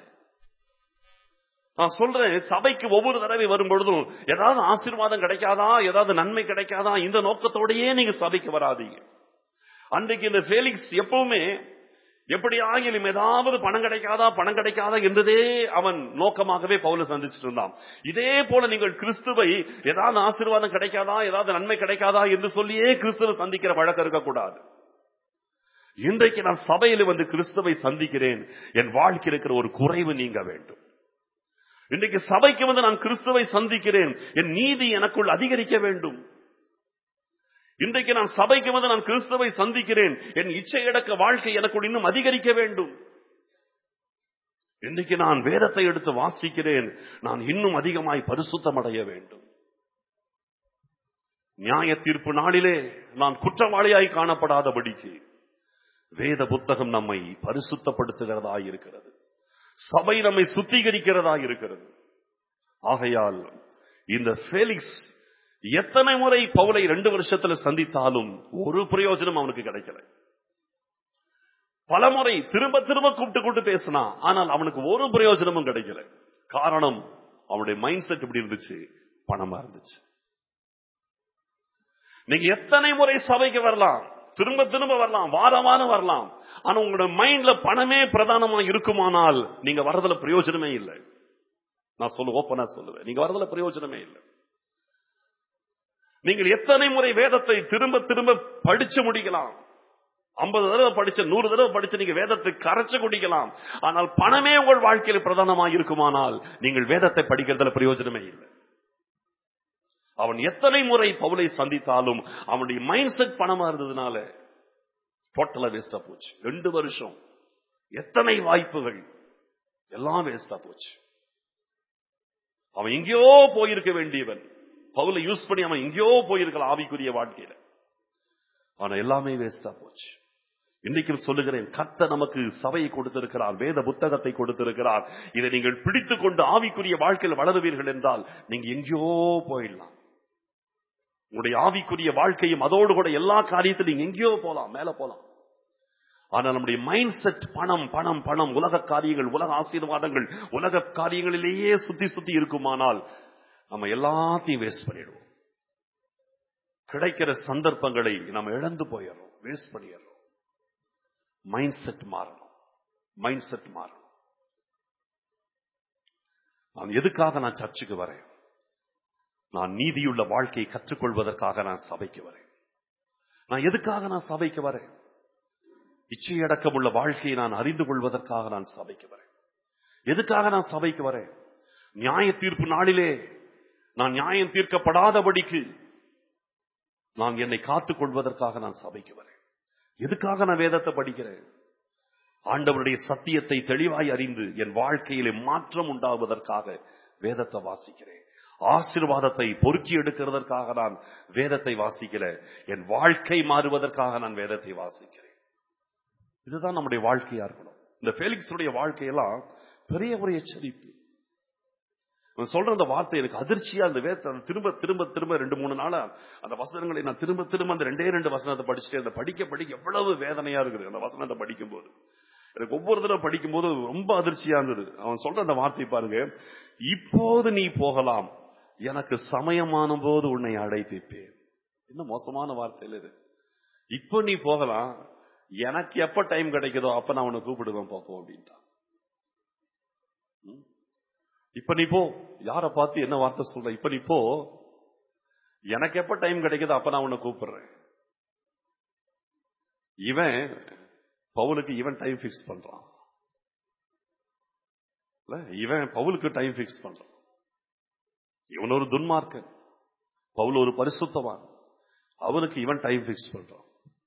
நான் சொல்றேன், சபைக்கு ஒவ்வொரு தடவை வரும் பொழுதும் ஏதாவது ஆசீர்வாதம் கிடைக்காதா, ஏதாவது நன்மை கிடைக்காதா, இந்த நோக்கத்தோடயே நீங்க சபைக்கு வராதீங்க. அன்றைக்கு இந்த ஃபேலிக்ஸ் எப்பவுமே எப்படி ஆகிலும் ஏதாவது பணம் கிடைக்காதா பணம் கிடைக்காதா என்றதே அவன் நோக்கமாகவே பவுலை சந்திச்சுட்டு இருந்தான். இதே போல நீங்கள் கிறிஸ்துவை ஏதாவது ஆசீர்வாதம் கிடைக்காதா, ஏதாவது நன்மை கிடைக்காதா என்று சொல்லியே கிறிஸ்துவை சந்திக்கிற வழக்கம் இருக்கக்கூடாது. இன்றைக்கு நான் சபையில் வந்து கிறிஸ்துவை சந்திக்கிறேன், என் வாழ்க்கை இருக்கிற ஒரு குறைவு நீங்க வேண்டும். இன்றைக்கு சபைக்கு வந்து நான் கிறிஸ்துவை சந்திக்கிறேன், என் நீதி எனக்குள் அதிகரிக்க வேண்டும். இன்றைக்கு நான் சபைக்கு வந்து நான் கிறிஸ்துவை சந்திக்கிறேன், என் இச்சையடக்க வாழ்க்கை எனக்குள் இன்னும் அதிகரிக்க வேண்டும். இன்றைக்கு நான் வேதத்தை எடுத்து வாசிக்கிறேன், நான் இன்னும் அதிகமாய் பரிசுத்தம் அடைய வேண்டும். நியாய தீர்ப்பு நாளிலே நான் குற்றவாளியாய் காணப்படாதபடிக்கு வேத புத்தகம் நம்மை பரிசுத்தப்படுத்துகிறதா இருக்கிறது. சபை நம்மை சுத்திகரிக்கிறதா இருக்கிறது. ஆகையால் இந்த ஃபேலிக்ஸ் எத்தனை முறை பவுலை ரெண்டு வருஷத்துல சந்தித்தாலும் ஒரு பிரயோஜனம் அவனுக்கு கிடைக்கல. பல முறை திரும்ப திரும்ப கூப்பிட்டு கூப்பிட்டு பேசினா, ஆனால் அவனுக்கு ஒரு பிரயோஜனமும் கிடைக்கல. காரணம், அவனுடைய மைண்ட் செட் எப்படி இருந்துச்சு? பணமா இருந்துச்சு. நீங்க எத்தனை முறை சபைக்கு வரலாம், திரும்ப திரும்ப வரலாம், வாரம் வாரம் வரலாம், ஆனா உங்களுடைய மைண்ட்ல பணமே பிரதானமா இருக்குமானால் நீங்க வரதுல பிரயோஜனமே இல்லை. நான் சொல்ல ஓப்பனா சொல்லுவேன், நீங்க வரதுல பிரயோஜனமே இல்லை. நீங்கள் எத்தனை முறை வேதத்தை திரும்ப திரும்ப படிச்சு முடிக்கலாம், ஐம்பது தடவை படிச்ச நூறு தடவை படிச்சு நீங்க வேதத்தை கரைச்சு குடிக்கலாம், ஆனால் பணமே உங்கள் வாழ்க்கையில் பிரதானமாக இருக்குமானால் நீங்கள் வேதத்தை படிக்கிறதுல பிரயோஜனமே இல்லை. அவன் எத்தனை முறை பவுலை சந்தித்தாலும் அவனுடைய மைண்ட் செட் பணமா இருந்ததுனால டோட்டலா வேஸ்டா போச்சு. ரெண்டு வருஷம் எத்தனை வாய்ப்புகள் எல்லாம் வேஸ்டா போச்சு. அவன் எங்கேயோ போயிருக்க வேண்டியவன், பவுலை யூஸ் பண்ணி அவன் எங்கேயோ போயிருக்கலாம் ஆவிக்குரிய வாழ்க்கையில, ஆனா எல்லாமே வேஸ்டா போச்சு. இன்றைக்கும் சொல்லுகிறேன், கர்த்தர் நமக்கு சபையை கொடுத்திருக்கிறார், வேத புத்தகத்தை கொடுத்திருக்கிறார். இதை நீங்கள் பிடித்துக் கொண்டு ஆவிக்குரிய வாழ்க்கையில் வளருவீர்கள் என்றால் நீங்க எங்கேயோ போயிடலாம். உங்களுடைய ஆவிக்குரிய வாழ்க்கையும் அதோடு கூட எல்லா காரியத்திலும் நீங்க எங்கேயோ போலாம், மேல போலாம். ஆனால் நம்முடைய மைண்ட் செட் பணம் பணம் பணம், உலக காரியங்கள், உலக ஆசீர்வாதங்கள், உலக காரியங்களிலேயே சுத்தி சுத்தி இருக்குமானால் நம்ம எல்லாத்தையும் வேஸ்ட் பண்ணிடுவோம். கிடைக்கிற சந்தர்ப்பங்களை நம்ம இழந்து போயிடுறோம், வேஸ்ட் பண்ணிடுறோம். மைண்ட் செட் மாறணும், மைண்ட் செட் மாறணும். நான் எதுக்காக நான் சர்ச்சுக்கு வரேன்? நான் நீதியுள்ள வாழ்க்கையை கற்றுக்கொள்வதற்காக நான் சபைக்கு வரேன். நான் எதுக்காக நான் சபைக்கு வரேன்? இச்சையடக்கமுள்ள வாழ்க்கையை நான் அறிந்து கொள்வதற்காக நான் சபைக்கு வரேன். எதுக்காக நான் சபைக்கு வரேன்? நியாய தீர்ப்பு நாளிலே நான் நியாயம் தீர்க்கப்படாதபடிக்கு நான் என்னை காத்துக் கொள்வதற்காக நான் சபைக்கு வரேன். எதுக்காக நான் வேதத்தை படிக்கிறேன்? ஆண்டவருடைய சத்தியத்தை தெளிவாய் அறிந்து என் வாழ்க்கையிலே மாற்றம் உண்டாவதற்காக வேதத்தை வாசிக்கிறேன். ஆசீர்வாதத்தை பொறுக்கி எடுக்கிறதற்காக நான் வேதத்தை வாசிக்கிறேன். என் வாழ்க்கை மாறுவதற்காக நான் வேதத்தை வாசிக்கிறேன். இதுதான் நம்முடைய வாழ்க்கையா இருக்கணும். இந்த ஃபெலிக்ஸுடைய வாழ்க்கையெல்லாம் பெரிய ஒரு எச்சரிப்பு. சொல்ற அந்த வார்த்தை எனக்கு அதிர்ச்சியா, அந்த வேத திரும்ப திரும்ப திரும்ப ரெண்டு மூணு நாளா அந்த வசனங்களை நான் திரும்ப திரும்ப அந்த ரெண்டே ரெண்டு வசனத்தை படிச்சுட்டு அந்த படிக்க படிக்க எவ்வளவு வேதனையா இருக்குது அந்த வசனத்தை படிக்கும் போது. எனக்கு ஒவ்வொரு தடவை படிக்கும் போது ரொம்ப அதிர்ச்சியா இருந்தது. அவன் சொல்ற அந்த வார்த்தை பாருங்க, இப்போது நீ போகலாம், எனக்கு சமயமான போது உன்னை அழைப்பிப்பேன். என்ன மோசமான வார்த்தையில இது. இப்போ நீ போகலாம், எனக்கு எப்ப டைம் கிடைக்குதோ அப்ப நான் உன்னை கூப்பிடுவேன் பார்ப்போம் அப்படின்ட்டான். இப்ப நீ போ. யார பார்த்து என்ன வார்த்தை சொல்ற? இப்ப நீ போ, எனக்கு எப்ப டைம் கிடைக்குதோ அப்ப நான் உன்னை கூப்பிடுறேன். இவன் பவுலுக்கு இவன் டைம் பிக்ஸ் பண்றான். இவன் பவுலுக்கு டைம் பிக்ஸ் பண்றான். இவன் ஒரு துன்மார்க்கன், பவுல் ஒரு பரிசுத்தவான். அவனுக்கு இவன் டைம் பிக்ஸ் பண்றான்.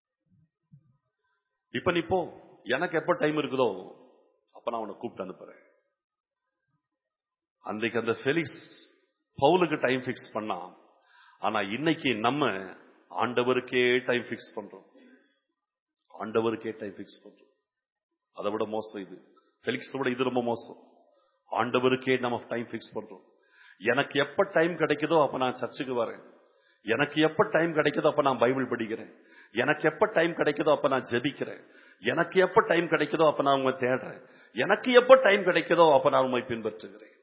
இப்ப நீ போ, எனக்கு எப்ப டைம் இருக்குதோ அப்ப நான் உன்னை கூப்பிட்டு அனுப்புறேன். அன்றைக்கு அந்த ஃபெலிக்ஸ் பவுலுக்கு டைம் பிக்ஸ் பண்ணான். ஆனா இன்னைக்கு நம்ம ஆண்டவருக்கே டைம் பிக்ஸ் பண்றோம். ஆண்டவருக்கே டைம் பிக்ஸ் பண்றோம். அதை விட மோசம் இது. ஃபெலிக்ஸ் விட இது ரொம்ப மோசம். ஆண்டவருக்கே நம்ம டைம் பிக்ஸ் பண்றோம். எனக்கு எப்ப டைம் கிடைக்குதோ அப்ப நான் சர்ச்சுக்கு வரேன். எனக்கு எப்ப டைம் கிடைக்குதோ அப்ப நான் பைபிள் படிக்கிறேன். எனக்கு எப்ப டைம் கிடைக்குதோ அப்ப நான் ஜெபிக்கிறேன். எனக்கு எப்ப டைம் கிடைக்குதோ அப்ப நான் உங்களை தேடுறேன். எனக்கு எப்ப டைம் கிடைக்குதோ அப்ப நான் உங்களை பின்பற்றுகிறேன்.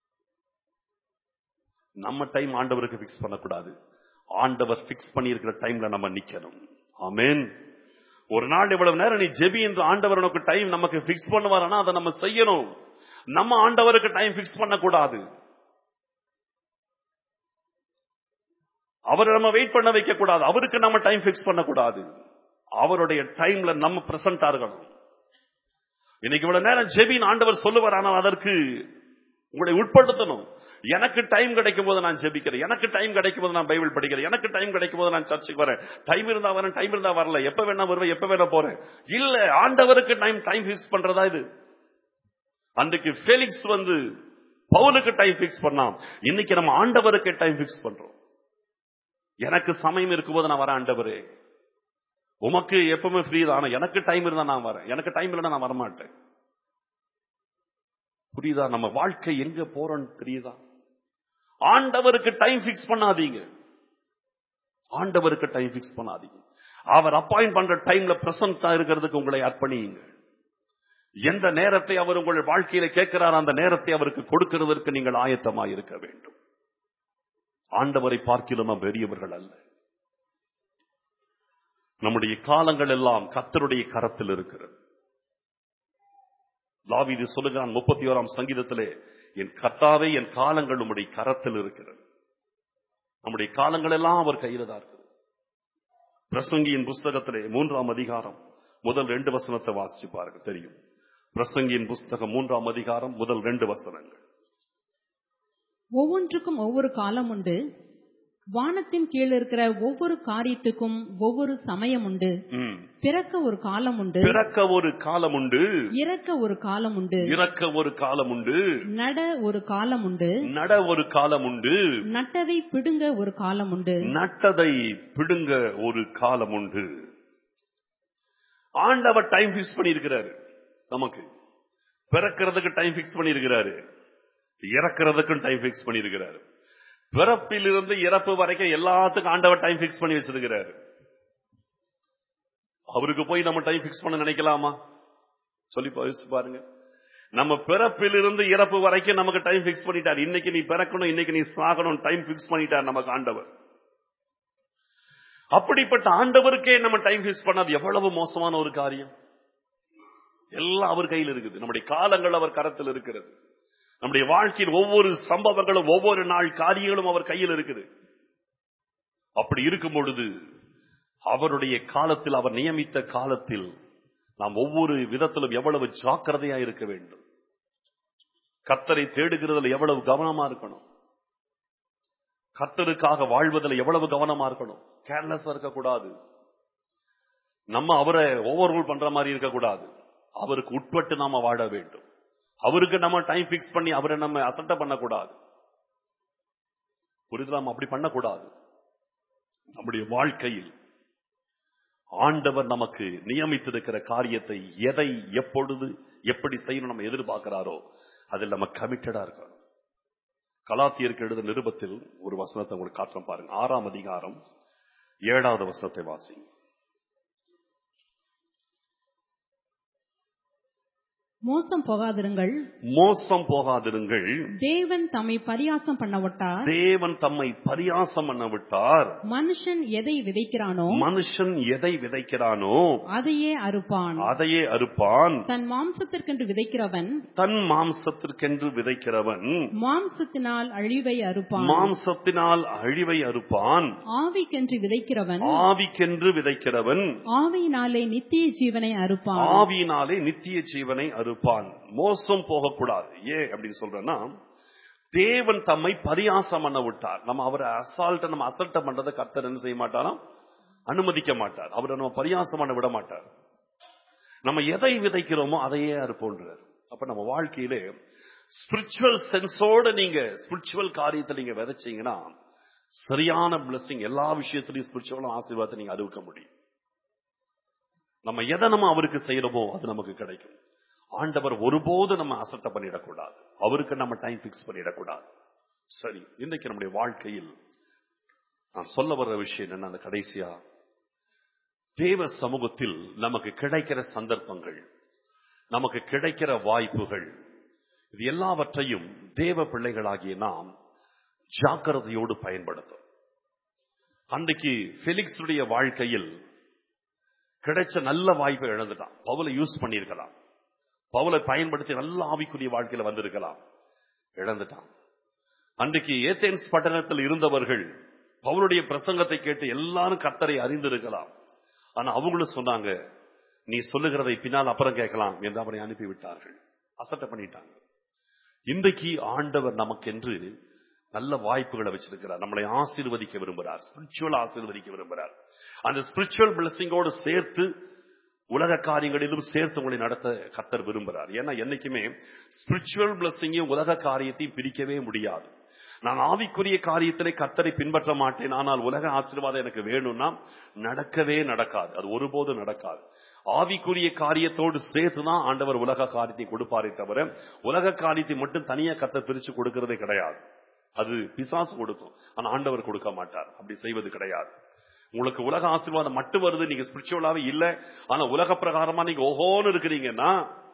நம்ம டைம் ஆண்டவருக்கு பிக்ஸ் பண்ணக்கூடாது. ஆண்டவர் பிக்ஸ் பண்ணி இருக்கிற டைம்ல நம்ம நிக்கணும். ஆமென். ஒரு நாள் இவ்வளவு நேரம் நீ ஜெபி என்று ஆண்டவர் உனக்கு டைம் நமக்கு பிக்ஸ் பண்ணுவாரனா அதை நம்ம செய்யணும். நம்ம ஆண்டவருக்கு டைம் பிக்ஸ் பண்ணக்கூடாது. அவரை நம்ம வெயிட் பண்ண வைக்க கூடாது. அவருக்கு நம்ம டைம் பிக்ஸ் பண்ணக்கூடாது. அவருடைய டைம்ல நம்ம பிரசன்டா இருக்கணும். இன்னைக்கு இவ்வளவு நேரம் ஜெபின் ஆண்டவர் சொல்லுவார், ஆனால் அதற்கு உங்களை உட்படுத்தணும். எனக்கு டைம் கிடைக்கும் போது நான் ஜெபிக்கிறேன், எனக்கு டைம் கிடைக்கும் போது நான் பைபிள் படிக்கிறேன், எனக்கு டைம் கிடைக்கும் போது நான் சர்ச்சுக்கு வரேன். டைம் இருந்தா வரேன், டைம் இருந்தா வரல, எப்ப வேணா வருவேன், எப்ப வேணா போறேன். இல்ல, ஆண்டவருக்கு டைம் டைம் பிக்ஸ் பண்றதா இது? அன்றைக்கு ஃபெலிக்ஸ் வந்து பவுலுக்கு டைம் பிக்ஸ் பண்ணான். இன்னைக்கு நம்ம ஆண்டவருக்கு டைம் பிக்ஸ் பண்றோம். எனக்கு சமயம் இருக்கும்போது நான் வரேன் ஆண்டவரே. உமக்கு எப்பவுமே ஃப்ரீ தான், எனக்கு டைம் இருந்தா நான் வரேன், எனக்கு டைம் இல்லைன்னா நான் வரமாட்டேன். புரியுதா? நம்ம வாழ்க்கை எங்க போறோம்னு தெரியுதா? ஆண்டவருக்கு டைம் பிக்ஸ் பண்ணாதீங்க. ஆண்டவருக்கு டைம் பிக்ஸ் பண்ணாதீங்க. அவர் அப்பாயிண்ட் பண்ற டைம்ல பிரசன்டா இருக்கிறதுக்கு உங்களை அர்ப்பணியுங்க. எந்த நேரத்தை அவர் உங்கள் வாழ்க்கையில கேட்கிறார் அந்த நேரத்தை அவருக்கு கொடுக்கிறதற்கு நீங்கள் ஆயத்தமாக இருக்க வேண்டும். ஆண்டவரை பார்க்கிலும் நாம் பெரியவர்கள் அல்ல. நம்முடைய காலங்கள் எல்லாம் கர்த்தருடைய கரத்தில் இருக்கிறது. தாவீது சொல்லுகிறான் முப்பத்தி ஓராம் சங்கீதத்திலே, என் கர்த்தாவே என் காலங்கள் உம்முடைய கரத்தில் இருக்கிறது. நம்முடைய காலங்கள் எல்லாம் அவர் கையில தான் இருக்குது. பிரசங்கியின் புஸ்தகத்திலே மூன்றாம் அதிகாரம் முதல் ரெண்டு வசனத்தை வாசிச்சு பாருங்க, தெரியும். பிரசங்கியின் புஸ்தகம் மூன்றாம் அதிகாரம் முதல் ரெண்டு வசனங்கள்.
ஒவ்வொன்றுக்கும் ஒவ்வொரு காலம் உண்டு, வானத்தின் கீழ் இருக்கிற ஒவ்வொரு காரியத்துக்கும் ஒவ்வொரு சமயம் உண்டு. பிறக்க ஒரு காலம் உண்டு,
பிறக்க ஒரு காலம் உண்டு,
இறக்க ஒரு காலம் உண்டு,
இறக்க ஒரு காலம் உண்டு,
நட ஒரு காலம் உண்டு,
நட ஒரு காலம் உண்டு,
நட்டதை பிடுங்க ஒரு காலம் உண்டு,
நட்டதை பிடுங்க ஒரு காலம் உண்டு. ஆண்டவர் டைம் பிக்ஸ் பண்ணி இருக்கிறாரு. நமக்கு பிறக்கிறதுக்கு டைம் பிக்ஸ் பண்ணி இருக்கிறாரு, இறக்கிறதுக்கும் டைம் பிக்ஸ் பண்ணி இருக்கிறாரு. பிறப்பிலிருந்து இறப்பு வரைக்கும் எல்லாத்துக்கும் ஆண்டவர் டைம் பிக்ஸ் பண்ணி வச்சிருக்கிறாரு. அவருக்கு போய் நம்ம டைம் பிக்ஸ் பண்ண நினைக்கலாமா? சொல்லி பாருங்க. நம்ம பிறப்பிலிருந்து இறப்பு வரைக்கும் நமக்கு டைம் பிக்ஸ் பண்ணிட்டார். இன்னைக்கு நீ பிறக்கணும், இன்னைக்கு நீ சாகணும், டைம் பிக்ஸ் பண்ணிட்டார் நமக்கு ஆண்டவர். அப்படிப்பட்ட ஆண்டவருக்கே நம்ம டைம் பிக்ஸ் பண்ணாது எவ்வளவு மோசமான ஒரு காரியம். எல்லாம் அவர் கையில் இருக்குது. நம்முடைய காலங்கள் அவர் கரத்தில் இருக்கிறது. நம்முடைய வாழ்க்கையில் ஒவ்வொரு சம்பவங்களும் ஒவ்வொரு நாள் காரியங்களும் அவர் கையில் இருக்குது. அப்படி இருக்கும் பொழுது அவருடைய காலத்தில், அவர் நியமித்த காலத்தில் நாம் ஒவ்வொரு விதத்திலும் எவ்வளவு ஜாக்கிரதையா இருக்க வேண்டும். கர்த்தரை தேடுகிறதுல எவ்வளவு கவனமா இருக்கணும். கர்த்தருக்காக வாழ்வதில் எவ்வளவு கவனமா இருக்கணும். கேர்லெஸ்ஸா இருக்கக்கூடாது. நம்ம அவரை ஓவர் ரூல் பண்ற மாதிரி இருக்கக்கூடாது. அவருக்கு உட்பட்டு நாம வாழ வேண்டும். அவருக்கு நம்ம டைம் பிக்ஸ் பண்ணி அவரை நம்ம அசட்டை பண்ணக்கூடாது. புரிதலாம்? அப்படி பண்ணக்கூடாது. நம்முடைய வாழ்க்கையில் ஆண்டவர் நமக்கு நியமித்திருக்கிற காரியத்தை எதை எப்பொழுது எப்படி செய்யணும் நம்ம எதிர்பார்க்கிறாரோ அதில் நம்ம கமிட்டடா இருக்கணும். கலாத்தியருக்கு எழுத நிருபத்தில் ஒரு வசனத்தை உங்களுக்கு காட்டுறோம் பாருங்க. ஆறாம் அதிகாரம் ஏழாவது வசனத்தை வாசி.
மோசம் போகாதிருங்கள்,
மோசம் போகாதிருங்கள்.
தேவன் தம்மை பரியாசம் பண்ண விட்டார்.
தேவன் தம்மை பரியாசம் பண்ண விட்டார்.
மனுஷன் எதை விதைக்கிறானோ
மனுஷன் எதை விதைக்கிறானோ
அதையே அறுப்பான்.
அதையே அறுப்பான்.
தன் மாம்சத்திற்கென்று விதைக்கிறவன்
தன் மாம்சத்திற்கென்று விதைக்கிறவன்
மாம்சத்தினால் அழிவை அறுப்பான்.
மாம்சத்தினால் அழிவை அறுப்பான்.
ஆவிக்கென்று விதைக்கிறவன்
ஆவிக்கென்று விதைக்கிறவன்
ஆவியினாலே நித்திய ஜீவனை அறுப்பான்.
ஆவியினாலே நித்திய ஜீவனை அறுப்பான். மோசம் போகக்கூடாது. ஏன் அப்படின்னு சொல்றேன்னா, தேவன் தம்மை பரியாசம் பண்ண விட்டார். நம்ம அவரை அசால்ட்ட நம்ம அசல்ட்ட பண்றதை கர்த்தர் என்ன செய்ய மாட்டாராம்? அனுமதிக்க மாட்டார். அவரை நம்ம பரியாசம் பண்ண விட மாட்டார். நம்ம எதை விதைக்கிறோமோ அதையே அறுப்போன்றார். அப்ப நம்ம வாழ்க்கையிலே ஸ்பிரிச்சுவல் சென்ஸோட நீங்க ஸ்பிரிச்சுவல் காரியத்தை நீங்க விதைச்சீங்கன்னா சரியான பிளெஸிங், எல்லா விஷயத்திலையும் ஸ்பிரிச்சுவல் ஆசீர்வாதத்தை நீங்க அறுக்க முடியும். நம்ம எதை நம்ம அவருக்கு செய்யறோமோ அது நமக்கு கிடைக்கும். ஆண்டவர் ஒருபோது நம்ம அசட்டை பண்ணிடக்கூடாது. அவருக்கு நம்ம டைம் பிக்ஸ் பண்ணிடக்கூடாது. சரி, இன்னைக்கு நம்முடைய வாழ்க்கையில் நான் சொல்ல வர்ற விஷயம் என்னன்னா, அந்த கடைசியா தேவ சமூகத்தில் நமக்கு கிடைக்கிற சந்தர்ப்பங்கள், நமக்கு கிடைக்கிற வாய்ப்புகள், இது எல்லாவற்றையும் தேவ பிள்ளைகளாகிய நாம் ஜாக்கிரதையோடு பயன்படுத்தும். அன்றைக்கு பெலிக்ஸுடைய வாழ்க்கையில் கிடைச்ச நல்ல வாய்ப்பை இழந்துட்டான். பவுலை யூஸ் பண்ணியிருக்கலாம், பவுலை பயன்படுத்தி நல்ல ஆவிக்குரிய வாழ்க்கையில வந்திருக்கலாம், இழந்துட்டான். அன்றைக்கு ஏதேன்ஸ் பட்டணத்தில் இருந்தவர்கள் பவுலுடைய பிரசங்கத்தை கேட்டு எல்லாரும் கர்த்தரை அறிந்திருக்கலாம். ஆனா அவங்களும் சொன்னாங்க, நீ சொல்லுகிறதை பின்னால் அப்புறம் கேட்கலாம் என்று அவரை அனுப்பி விட்டார்கள். அசட்டை பண்ணிட்டாங்க. இன்றைக்கு ஆண்டவர் நமக்கென்று நல்ல வாய்ப்புகளை வச்சிருக்கிறார். நம்மளை ஆசீர்வதிக்க விரும்புகிறார், ஸ்பிரிச்சுவல் ஆசீர்வதிக்க விரும்புகிறார். அந்த ஸ்பிரிச்சுவல் பிளெஸிங்கோடு சேர்த்து உலக காரியங்களிலும் சேர்த்து உங்களை நடத்த கர்த்தர் விரும்புகிறார். ஏன்னா என்னைக்குமே ஸ்பிரிச்சுவல் பிளெஸிங்கையும் உலக காரியத்தையும் பிரிக்கவே முடியாது. நான் ஆவிக்குரிய காரியத்திலே கர்த்தரை பின்பற்ற மாட்டேன், ஆனால் உலக ஆசீர்வாதம் எனக்கு வேணும்னா நடக்கவே நடக்காது. அது ஒருபோதும் நடக்காது. ஆவிக்குரிய காரியத்தோடு சேர்த்துதான் ஆண்டவர் உலக காரியத்தை கொடுப்பாரே தவிர உலக காரியத்தை மட்டும் தனியா கர்த்தர் பிரிச்சு கொடுக்கிறதே கிடையாது. அது பிசாசு கொடுக்கும், ஆனா ஆண்டவர் கொடுக்க மாட்டார். அப்படி செய்வது கிடையாது. உங்களுக்கு உலக ஆசீர்வாதம் மட்டும் வருது, நீங்க ஸ்பிரிச்சுவலாவே இல்ல, ஆனா உலக பிரகாரமா நீங்க ஓஹோன்னு இருக்கிறீங்கன்னா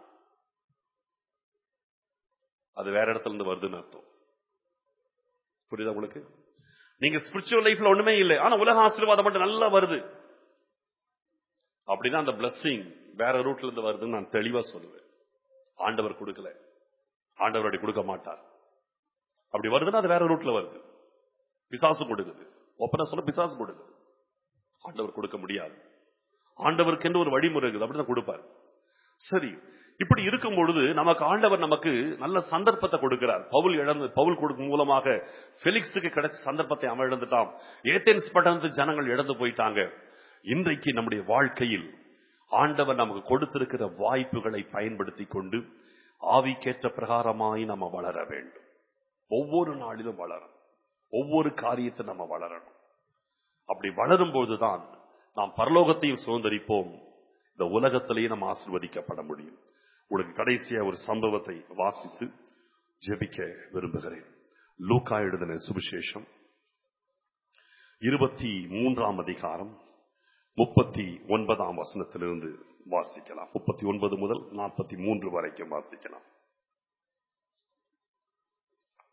அது வேற இடத்துல இருந்து வருதுன்னு அர்த்தம். புரியுதா உங்களுக்கு? நீங்க ஸ்பிரிச்சுவல் லைஃப்ல ஒண்ணுமே இல்லை, ஆனா உலக ஆசீர்வாதம் மட்டும் நல்லா வருது அப்படின்னா அந்த பிளெஸிங் வேற ரூட்ல இருந்து வருதுன்னு நான் தெளிவா சொல்லுவேன். ஆண்டவர் கொடுக்கல, ஆண்டவர் அப்படி கொடுக்க மாட்டார். அப்படி வருதுன்னா அது வேற ரூட்ல வருது. பிசாசு கொடுக்குது, ஒப்பனை சொல்ல பிசாசு கொடுக்குது, ஆண்டவர் கொடுக்க முடியாது. ஆண்டவருக்கு என்று ஒரு வழிமுறை இருக்குது, அப்படிதான் கொடுப்பார். சரி, இப்படி இருக்கும் பொழுது நமக்கு ஆண்டவர் நமக்கு நல்ல சந்தர்ப்பத்தை கொடுக்கிறார். பவுல் இழந்து பவுல் கொடுக்கும் மூலமாக பெலிக்ஸுக்கு கிடைச்ச சந்தர்ப்பத்தை அவன் இழந்துட்டான். ஏதென்ஸ் பட்டணத்து ஜனங்கள் இழந்து போயிட்டாங்க. இன்றைக்கு நம்முடைய வாழ்க்கையில் ஆண்டவர் நமக்கு கொடுத்திருக்கிற வாய்ப்புகளை பயன்படுத்தி கொண்டு ஆவிக்கேற்ற பிரகாரமாய் நம்ம வளர வேண்டும். ஒவ்வொரு நாளிலும் வளரும், ஒவ்வொரு காரியத்தை நம்ம வளரணும். அப்படி வளரும் போதுதான் நாம் பரலோகத்தையும் சுதந்திரிப்போம், இந்த உலகத்திலேயே நாம் ஆசீர்வதிக்கப்பட முடியும். உங்களுக்கு கடைசியா ஒரு சம்பவத்தை வாசித்து ஜெபிக்க விரும்புகிறேன். லூக்கா எழுதின சுவிசேஷம் இருபத்தி மூன்றாம் அதிகாரம் முப்பத்தி ஒன்பதாம் வசனத்திலிருந்து வாசிக்கலாம். முப்பத்தி ஒன்பது முதல் நாற்பத்தி மூன்று வரைக்கும் வாசிக்கலாம்.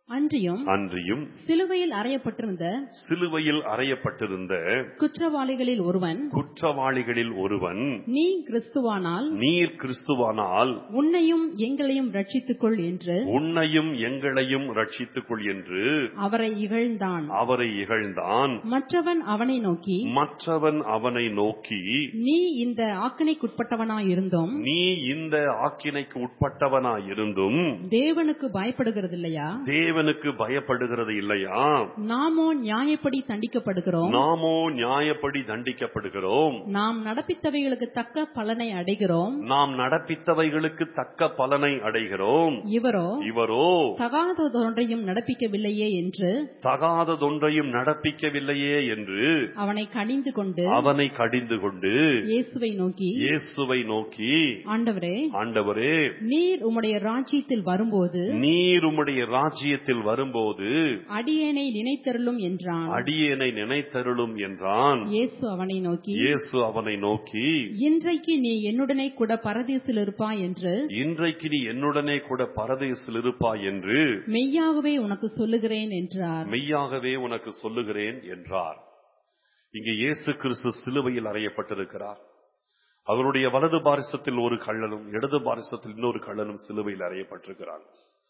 அன்றியும்
அன்றியும்
சிலுவையில் அறையப்பட்டிருந்த
சிலுவையில் அறையப்பட்டிருந்த
குற்றவாளிகளில் ஒருவன்
குற்றவாளிகளில் ஒருவன்
நீ கிறிஸ்துவானால்
நீர் கிறிஸ்துவானால்
உன்னையும் எங்களையும் ரட்சித்துக் கொள் என்று
உன்னையும் எங்களையும் ரட்சித்துக் கொள் என்று
அவரை இகழ்ந்தான்.
அவரை இகழ்ந்தான்.
மற்றவன் அவனை நோக்கி
மற்றவன் அவனை நோக்கி
நீ இந்த ஆக்கினைக்குட்பட்டவனாயிருந்தும்
நீ இந்த ஆக்கினைக்கு உட்பட்டவனாயிருந்தும்
தேவனுக்கு பயப்படுகிறதில்லையா?
தேவனுக்கு பயப்படுகிறது இல்லையா?
நாமோ நியாயப்படி தண்டிக்கப்படுகிறோம்.
நாமோ நியாயப்படி தண்டிக்கப்படுகிறோம்.
நாம் நடப்பித்தவைகளுக்கு தக்க பலனை அடைகிறோம்.
நாம் நடப்பித்தவைகளுக்கு தக்க பலனை அடைகிறோம்.
இவரோ
இவரோ
தகாததொன்றையும் நடப்பிக்கவில்லையே என்று
தகாததொன்றையும் நடப்பிக்கவில்லையே என்று
அவனை கடிந்து கொண்டு
அவனை கடிந்து கொண்டு
இயேசுவை நோக்கி
இயேசுவை நோக்கி
ஆண்டவரே
ஆண்டவரே
நீர் உம்முடைய ராஜ்யத்தில் வரும்போது
நீர் உம்முடைய ராஜ்யத்தில் வரும்போது
அடியேனை நினைத்தருளும் என்றான்.
அடியேனை நினைத்தருளும் என்றான்.
இயேசு அவனை நோக்கி
இயேசு அவனை நோக்கி
இன்றைக்கு நீ என்னுடனே கூட பரதேசில் இருப்பாய் என்று
இன்றைக்கு நீ என்னுடனே கூட பரதேசில் இருப்பாய் என்று
மெய்யாகவே உனக்கு சொல்லுகிறேன் என்றார்.
மெய்யாகவே உனக்கு சொல்லுகிறேன் என்றார். இங்கே இயேசு கிறிஸ்து சிலுவையில் அறையப்பட்டிருக்கிறார். அவருடைய வலது பாரிசத்தில் ஒரு கள்ளனும் இடது பாரிசத்தில் இன்னொரு கள்ளனும் சிலுவையில் அறையப்பட்டிருக்கிறார்.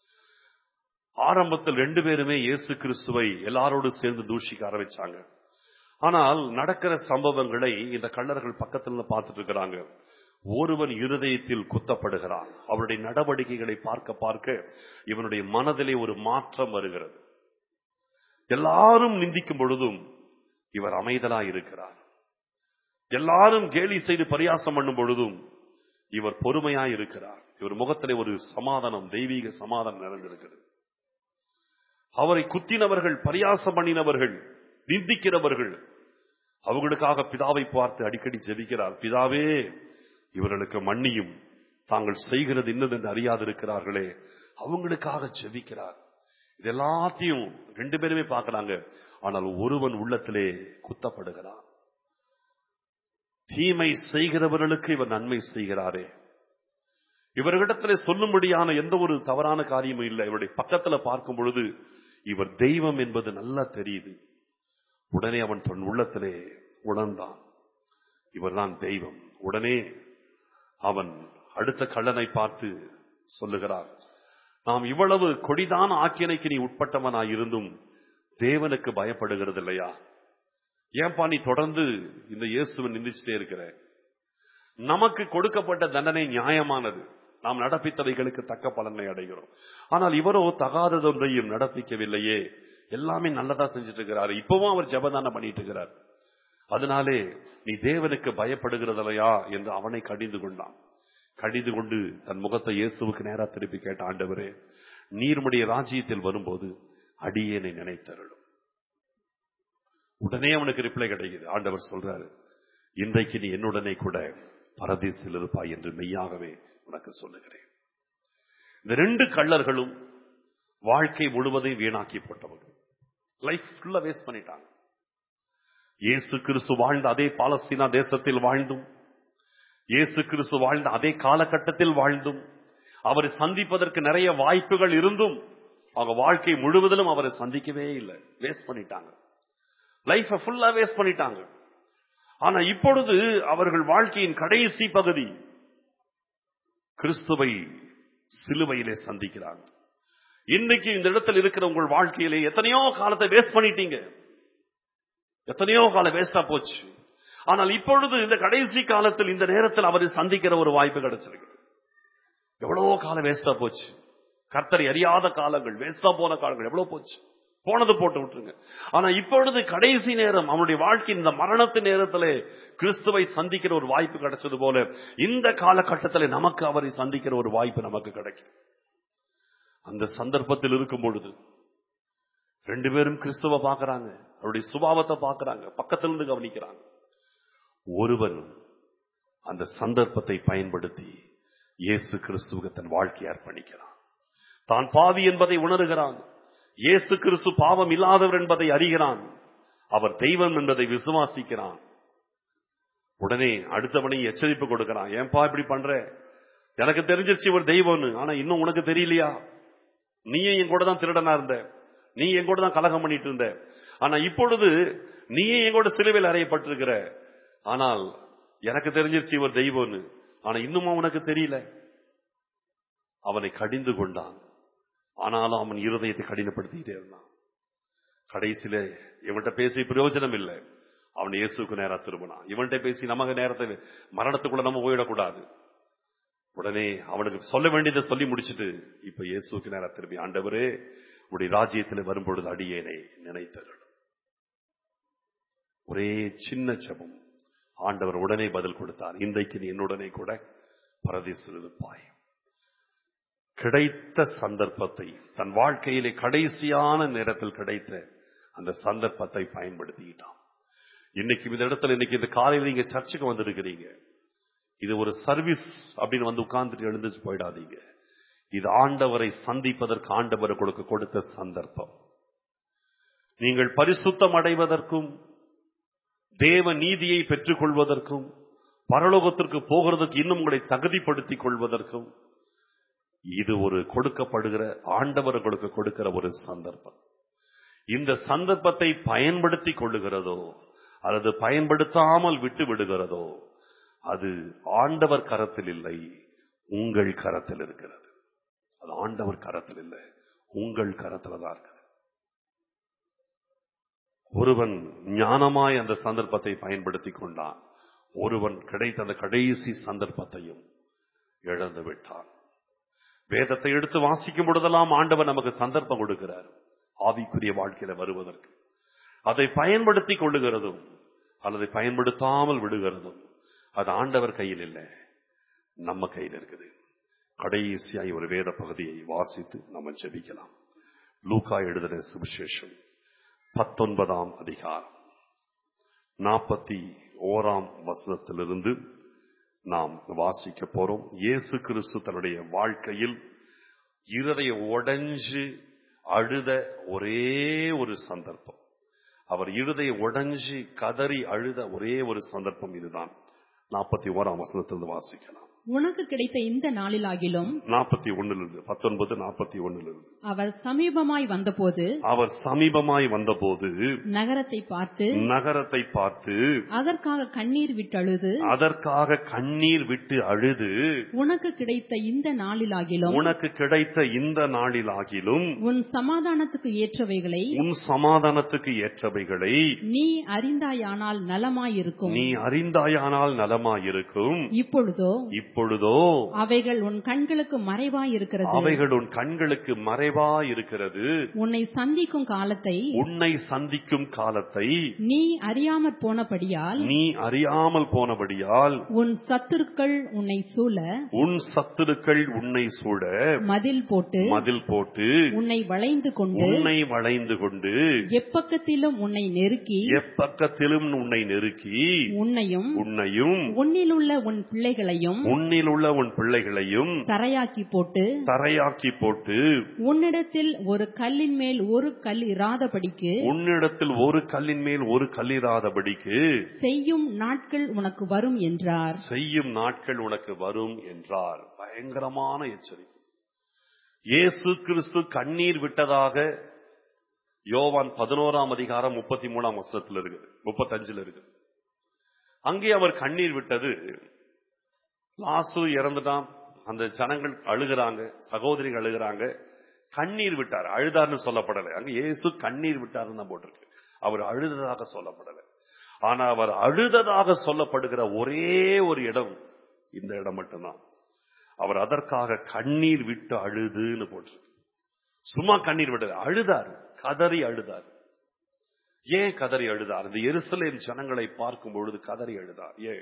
ஆரம்பத்தில் ரெண்டு பேருமே இயேசு கிறிஸ்துவை எல்லாரோடு சேர்ந்து தூஷிக்க ஆரம்பிச்சாங்க. ஆனால் நடக்கிற சம்பவங்களை இந்த கள்ளர்கள் பக்கத்துல பார்த்துட்டு இருக்கிறாங்க. ஒருவன் இருதயத்தில் குத்தப்படுகிறான். அவருடைய நடவடிக்கைகளை பார்க்க பார்க்க இவனுடைய மனதிலே ஒரு மாற்றம் வருகிறது. எல்லாரும் நிந்திக்கும் பொழுதும் இவர் அமைதலா இருக்கிறார். எல்லாரும் கேலி செய்து பரியாசம் பண்ணும் பொழுதும் இவர் பொறுமையாய் இருக்கிறார். இவர் முகத்திலே ஒரு சமாதானம், தெய்வீக சமாதானம் நிறைந்திருக்கிறது. அவரை குத்தினவர்கள், பரியாசம் பண்ணினவர்கள், நிந்திக்கிறவர்கள் அவர்களுக்காக பிதாவை பார்த்து அடிக்கடி ஜெபிக்கிறார். பிதாவே இவர்களுக்கு மன்னியும், தாங்கள் செய்கிறது இன்னதென்று அறியாதிருக்கிறார்களே, அவங்களுக்காக ஜெபிக்கிறார். இது எல்லாத்தையும் ரெண்டு பேருமே பார்க்கிறாங்க. ஆனால் ஒருவன் உள்ளத்திலே குத்தப்படுகிறான். தீமை செய்கிறவர்களுக்கு இவர் நன்மை செய்கிறாரே. இவர்களிடத்திலே சொல்லும்படியான எந்த ஒரு தவறான காரியமும் இல்லை. இவருடைய பக்கத்துல பார்க்கும் பொழுது இவர் தெய்வம் என்பது நல்லா தெரியுது. உடனே அவன் தன் உள்ளத்திலே உணர்ந்தான், இவர்தான் தெய்வம். உடனே அவன் அடுத்த கள்ளனை பார்த்து சொல்லுகிறார், நாம் இவ்வளவு கொடிதான ஆக்கினைக்கு நீ உட்பட்டவனாய் இருந்தும் தேவனுக்கு பயப்படுகிறது இல்லையா? ஏன்பா நீ தொடர்ந்து இந்த இயேசுவை நிந்திச்சுட்டே இருக்கிற? நமக்கு கொடுக்கப்பட்ட தண்டனை நியாயமானது. நாம் நடப்பித்தவைகளுக்கு தக்க பலனை அடைகிறோம். ஆனால் இவரோ தகாததொன்றையும் நடப்பிக்கவில்லையே, எல்லாமே நல்லதா செஞ்சுட்டு இருக்கிறாரு. இப்பவும் அவர் ஜெபதானம் பண்ணிட்டு இருக்கிறார். அதனாலே நீ தேவனுக்கு பயப்படுகிறதில்லையா என்று அவனை கடிந்து கொண்டான். கடிந்து கொண்டு தன் முகத்தை இயேசுவுக்கு நேரா திருப்பி கேட்ட, ஆண்டவரே நீர்முடைய ராஜ்யத்தில் வரும்போது அடியேனை நினைத்தருளும். உடனே அவனுக்கு ரிப்ளை கிடைக்குது. ஆண்டவர் சொல்றாரு, இன்றைக்கு நீ என்னுடனே கூட பரதீசில் இருப்பாய் என்று மெய்யாகவே உனக்கு சொல்லுகிறேன். இந்த ரெண்டு கள்ளர்களும் வாழ்க்கை முழுவதையும் வீணாக்கி போட்டவர்கள். லைஃப் ஃபுல்லா வேஸ்ட் பண்ணிட்டாங்க. இயேசு கிறிஸ்து வாழ்ந்த அதே பாலஸ்தீனா தேசத்தில் வாழ்ந்தும், இயேசு கிறிஸ்து வாழ்ந்த அதே காலகட்டத்தில் வாழ்ந்தும், அவரை சந்திப்பதற்கு நிறைய வாய்ப்புகள் இருந்தும் அவங்க வாழ்க்கை முழுவதிலும் அவரை சந்திக்கவே இல்லை. வேஸ்ட் பண்ணிட்டாங்க. லைஃப ஃபுல்லா வேஸ்ட் பண்ணிட்டாங்க. ஆனா இப்பொழுது அவர்கள் வாழ்க்கையின் கடைசி பகுதி கிறிஸ்துவை சிலுவையிலே சந்திக்கிறாங்க. இன்னைக்கு இந்த இடத்தில் இருக்கிற உங்கள் வாழ்க்கையிலே எத்தனையோ காலத்தை வேஸ்ட் பண்ணிட்டீங்க. எத்தனையோ காலம் வேஸ்டா போச்சு. ஆனால் இப்பொழுது இந்த கடைசி காலத்தில் இந்த நேரத்தில் அவரை சந்திக்கிற ஒரு வாய்ப்பு கிடைச்சிருக்கு. எவ்வளவோ காலம் வேஸ்டா போச்சு. கர்த்தரை அறியாத காலங்கள், வேஸ்டா போன காலங்கள் எவ்வளவு போச்சு. போனது போட்டு விட்டுருங்க. ஆனா இப்பொழுது கடைசி நேரம், அவனுடைய வாழ்க்கை இந்த மரணத்து நேரத்திலே கிறிஸ்துவை சந்திக்கிற ஒரு வாய்ப்பு கிடைச்சது போல இந்த காலகட்டத்தில் நமக்கு அவரை சந்திக்கிற ஒரு வாய்ப்பு நமக்கு கிடைக்கும். அந்த சந்தர்ப்பத்தில் இருக்கும் பொழுது ரெண்டு பேரும் கிறிஸ்துவ பார்க்கறாங்க, அவருடைய சுபாவத்தை பார்க்கறாங்க, பக்கத்திலிருந்து கவனிக்கிறாங்க. ஒருவன் அந்த சந்தர்ப்பத்தை பயன்படுத்தி இயேசு கிறிஸ்துவுக்கு தன் வாழ்க்கையை அர்ப்பணிக்கிறான். தான் பாவி என்பதை உணர்கிறான். இயேசு கிறிஸ்து பாவம் இல்லாதவர் என்பதை அறிகிறான். அவர் தெய்வம் என்பதை விசுவாசிக்கிறான். உடனே அடுத்தவனை எச்சரிப்பு கொடுக்கிறான். ஏன்பா இப்படி பண்ற? எனக்கு தெரிஞ்சிருச்சு இவர் தெய்வம்னு, ஆனா இன்னும் உனக்கு தெரியலையா? நீயும் என் கூட தான் திருடனா இருந்த, நீ என் கூட தான் கலகம் பண்ணிட்டு இருந்த, ஆனா இப்பொழுது நீயே என் கூட சிலுவையில் அறையப்பட்டிருக்கிற. ஆனால் எனக்கு தெரிஞ்சிருச்சு இவர் தெய்வம்னு, ஆனா இன்னும் அவனுக்கு தெரியல. அவனை கடிந்து கொண்டான். ஆனாலும் அவன் இருதயத்தை கடினப்படுத்திக்கிட்டே இருந்தான். கடைசியில இவன்கிட்ட பேசி பிரயோஜனம் இல்லை, அவன் இயேசுக்கு நேரா திரும்பினான். இவன்கிட்ட பேசி நமக்கு நேரத்தை மரணத்துக்குள்ள நம்ம போயிடக்கூடாது. உடனே அவனுக்கு சொல்ல வேண்டியதை சொல்லி முடிச்சுட்டு இப்ப இயேசுக்கு நேரா திரும்பி, ஆண்டவரே உடைய ராஜ்யத்தில் வரும்பொழுது அடியேனை நினைத்தருளும். ஒரே சின்ன ஜெபம், ஆண்டவர் உடனே பதில் கொடுத்தார். இன்றைக்கு நீ என்னுடனே கூட பரதீசில் இருப்பாய். கிடைத்த சந்தர்ப்பத்தை, தன் வாழ்க்கையிலே கடைசியான நேரத்தில் கிடைத்த அந்த சந்தர்ப்பத்தை பயன்படுத்திக்கிட்டான். இன்னைக்கு இந்த இடத்துல, இன்னைக்கு இந்த காலையில் நீங்க சர்ச்சுக்கு வந்திருக்கிறீங்க, இது ஒரு சர்வீஸ் அப்படின்னு வந்து உட்கார்ந்துட்டு எழுந்துச்சு போயிடாதீங்க. இது ஆண்டவரை சந்திப்பதற்கு ஆண்டவர் கொடுக்க கொடுத்த சந்தர்ப்பம். நீங்கள் பரிசுத்தம் அடைவதற்கும் தேவ நீதியை பெற்றுக் கொள்வதற்கும் பரலோகத்திற்கு போகிறதுக்கு இன்னும் உங்களை தகுதிப்படுத்திக் கொள்வதற்கும் இது ஒரு கொடுக்கப்படுகிற, ஆண்டவர் கொடுக்க கொடுக்கிற ஒரு சந்தர்ப்பம். இந்த சந்தர்ப்பத்தை பயன்படுத்தி கொள்ளுகிறதோ அல்லது பயன்படுத்தாமல் விட்டு விடுகிறதோ அது ஆண்டவர் கரத்தில் இல்லை, உங்கள் கரத்தில் இருக்கிறது. அது ஆண்டவர் கரத்தில் இல்லை, உங்கள் கரத்தில் தான் இருக்குது. ஒருவன் ஞானமாய் அந்த சந்தர்ப்பத்தை பயன்படுத்தி கொண்டான், ஒருவன் கிடைத்த அந்த கடைசி சந்தர்ப்பத்தையும் இழந்து விட்டான். வேதத்தை எடுத்து வாசிக்கும் பொழுதெல்லாம் ஆண்டவர் நமக்கு சந்தர்ப்பம் கொடுக்கிறார் ஆவிக்குரிய வாழ்க்கையில வருவதற்கு. அதை பயன்படுத்தி கொள்ளுகிறதும் அல்லது பயன்படுத்தாமல் விடுகிறதும் அது ஆண்டவர் கையில் இல்லை, நம்ம கையில் இருக்குது. கடைசியாய் ஒரு வேத பகுதியை வாசித்து நம்ம ஜெபிக்கலாம். லூக்கா எழுதின சுவிசேஷம் பத்தொன்பதாம் அதிகாரம் நாற்பத்தி ஓராம் வசனத்திலிருந்து நாம் வாசிக்க போறோம். இயேசு கிறிஸ்து தன்னுடைய வாழ்க்கையில் இருதய உடைஞ்சு அழுத ஒரே ஒரு சந்தர்ப்பம், அவர் இருதய உடைஞ்சு கதறி அழுத ஒரே ஒரு சந்தர்ப்பம் இதுதான். நாற்பத்தி ஓராம் வசனத்திலிருந்து வாசிக்கலாம்.
உனக்கு கிடைத்த இந்த நாளிலாகிலும்
நாற்பத்தி ஒன்னிலிருந்து பத்தொன்பது நாற்பத்தி ஒன்னிலிருந்து
அவர் சமீபமாய் வந்தபோது
அவர் சமீபமாய் வந்தபோது
நகரத்தை பார்த்து
நகரத்தை பார்த்து
அதற்காக கண்ணீர் விட்டு அழுது
அதற்காக கண்ணீர் விட்டு அழுது
உனக்கு கிடைத்த இந்த நாளிலாகிலும்
உனக்கு கிடைத்த இந்த நாளிலாகிலும்
உன் சமாதானத்துக்கு ஏற்றவைகளை
உன் சமாதானத்துக்கு ஏற்றவைகளை
நீ அறிந்தாயானால் நலமாயிருக்கும்
நீ அறிந்தாயானால் நலமாயிருக்கும்
இப்பொழுதோ
இப்பொழுதோ
அவைகள் உன் கண்களுக்கு மறைவாய் இருக்கிறது
அவைகள் உன் கண்களுக்கு மறைவாய் இருக்கிறது
உன்னை சந்திக்கும் காலத்தை
உன்னை சந்திக்கும் காலத்தை
நீ அறியாமற் போனபடியால்
நீ அறியாமல் போனபடியால்
உன் சத்துருக்கள் உன்னை சூழ
உன் சத்துருக்கள் உன்னை சூழ
மதில் போட்டு
மதில் போட்டு
உன்னை வளைந்து கொண்டு
உன்னை வளைந்து கொண்டு
எப்பக்கத்திலும் உன்னை நெருக்கி
எப்பக்கத்திலும் உன்னை நெருக்கி
உன்னையும்
உன்னையும்
உன்னிலுள்ள உன் பிள்ளைகளையும்
உன்னில் உள்ள உன் பிள்ளைகளையும்
தரையாக்கி போட்டு
தரையாக்கி போட்டு
உன்னிடத்தில் ஒரு கல்லின் மேல் ஒரு கல் இராதபடிக்கு
உன்னிடத்தில் ஒரு கல்லின் மேல் ஒரு கல் இராதபடிக்கு
செய்யும் நாட்கள் உனக்கு வரும் என்றார்
செய்யும் நாட்கள் உனக்கு வரும் என்றார். பயங்கரமான எச்சரிக்கை. இயேசு கிறிஸ்து கண்ணீர் விட்டதாக யோவான் பதினோராம் அதிகாரம் முப்பத்தி மூணாம் வசனத்தில் இருக்குது, முப்பத்தஞ்சுல இருக்குது. அங்கே அவர் கண்ணீர் விட்டது, லாசரு இறந்துட்டான், அந்த ஜனங்கள் அழுகிறாங்க, சகோதரிகள் அழுகிறாங்க, கண்ணீர் விட்டார். அழுதார்னு சொல்லப்படலை, அங்க இயேசு கண்ணீர் விட்டார்னு தான் போட்டிருக்கு, அவர் அழுததாக சொல்லப்படலை. ஆனா அவர் அழுததாக சொல்லப்படுகிற ஒரே ஒரு இடம் இந்த இடம் மட்டும்தான். அவர் அதற்காக கண்ணீர் விட்டு அழுதுன்னு போட்டிருக்கு. சும்மா கண்ணீர் விட்டது, அழுதார், கதறி அழுதார். ஏன் கதறி அழுதார்? இந்த எருசலேம் ஜனங்களை பார்க்கும் பொழுது கதறி அழுதார். ஏன்?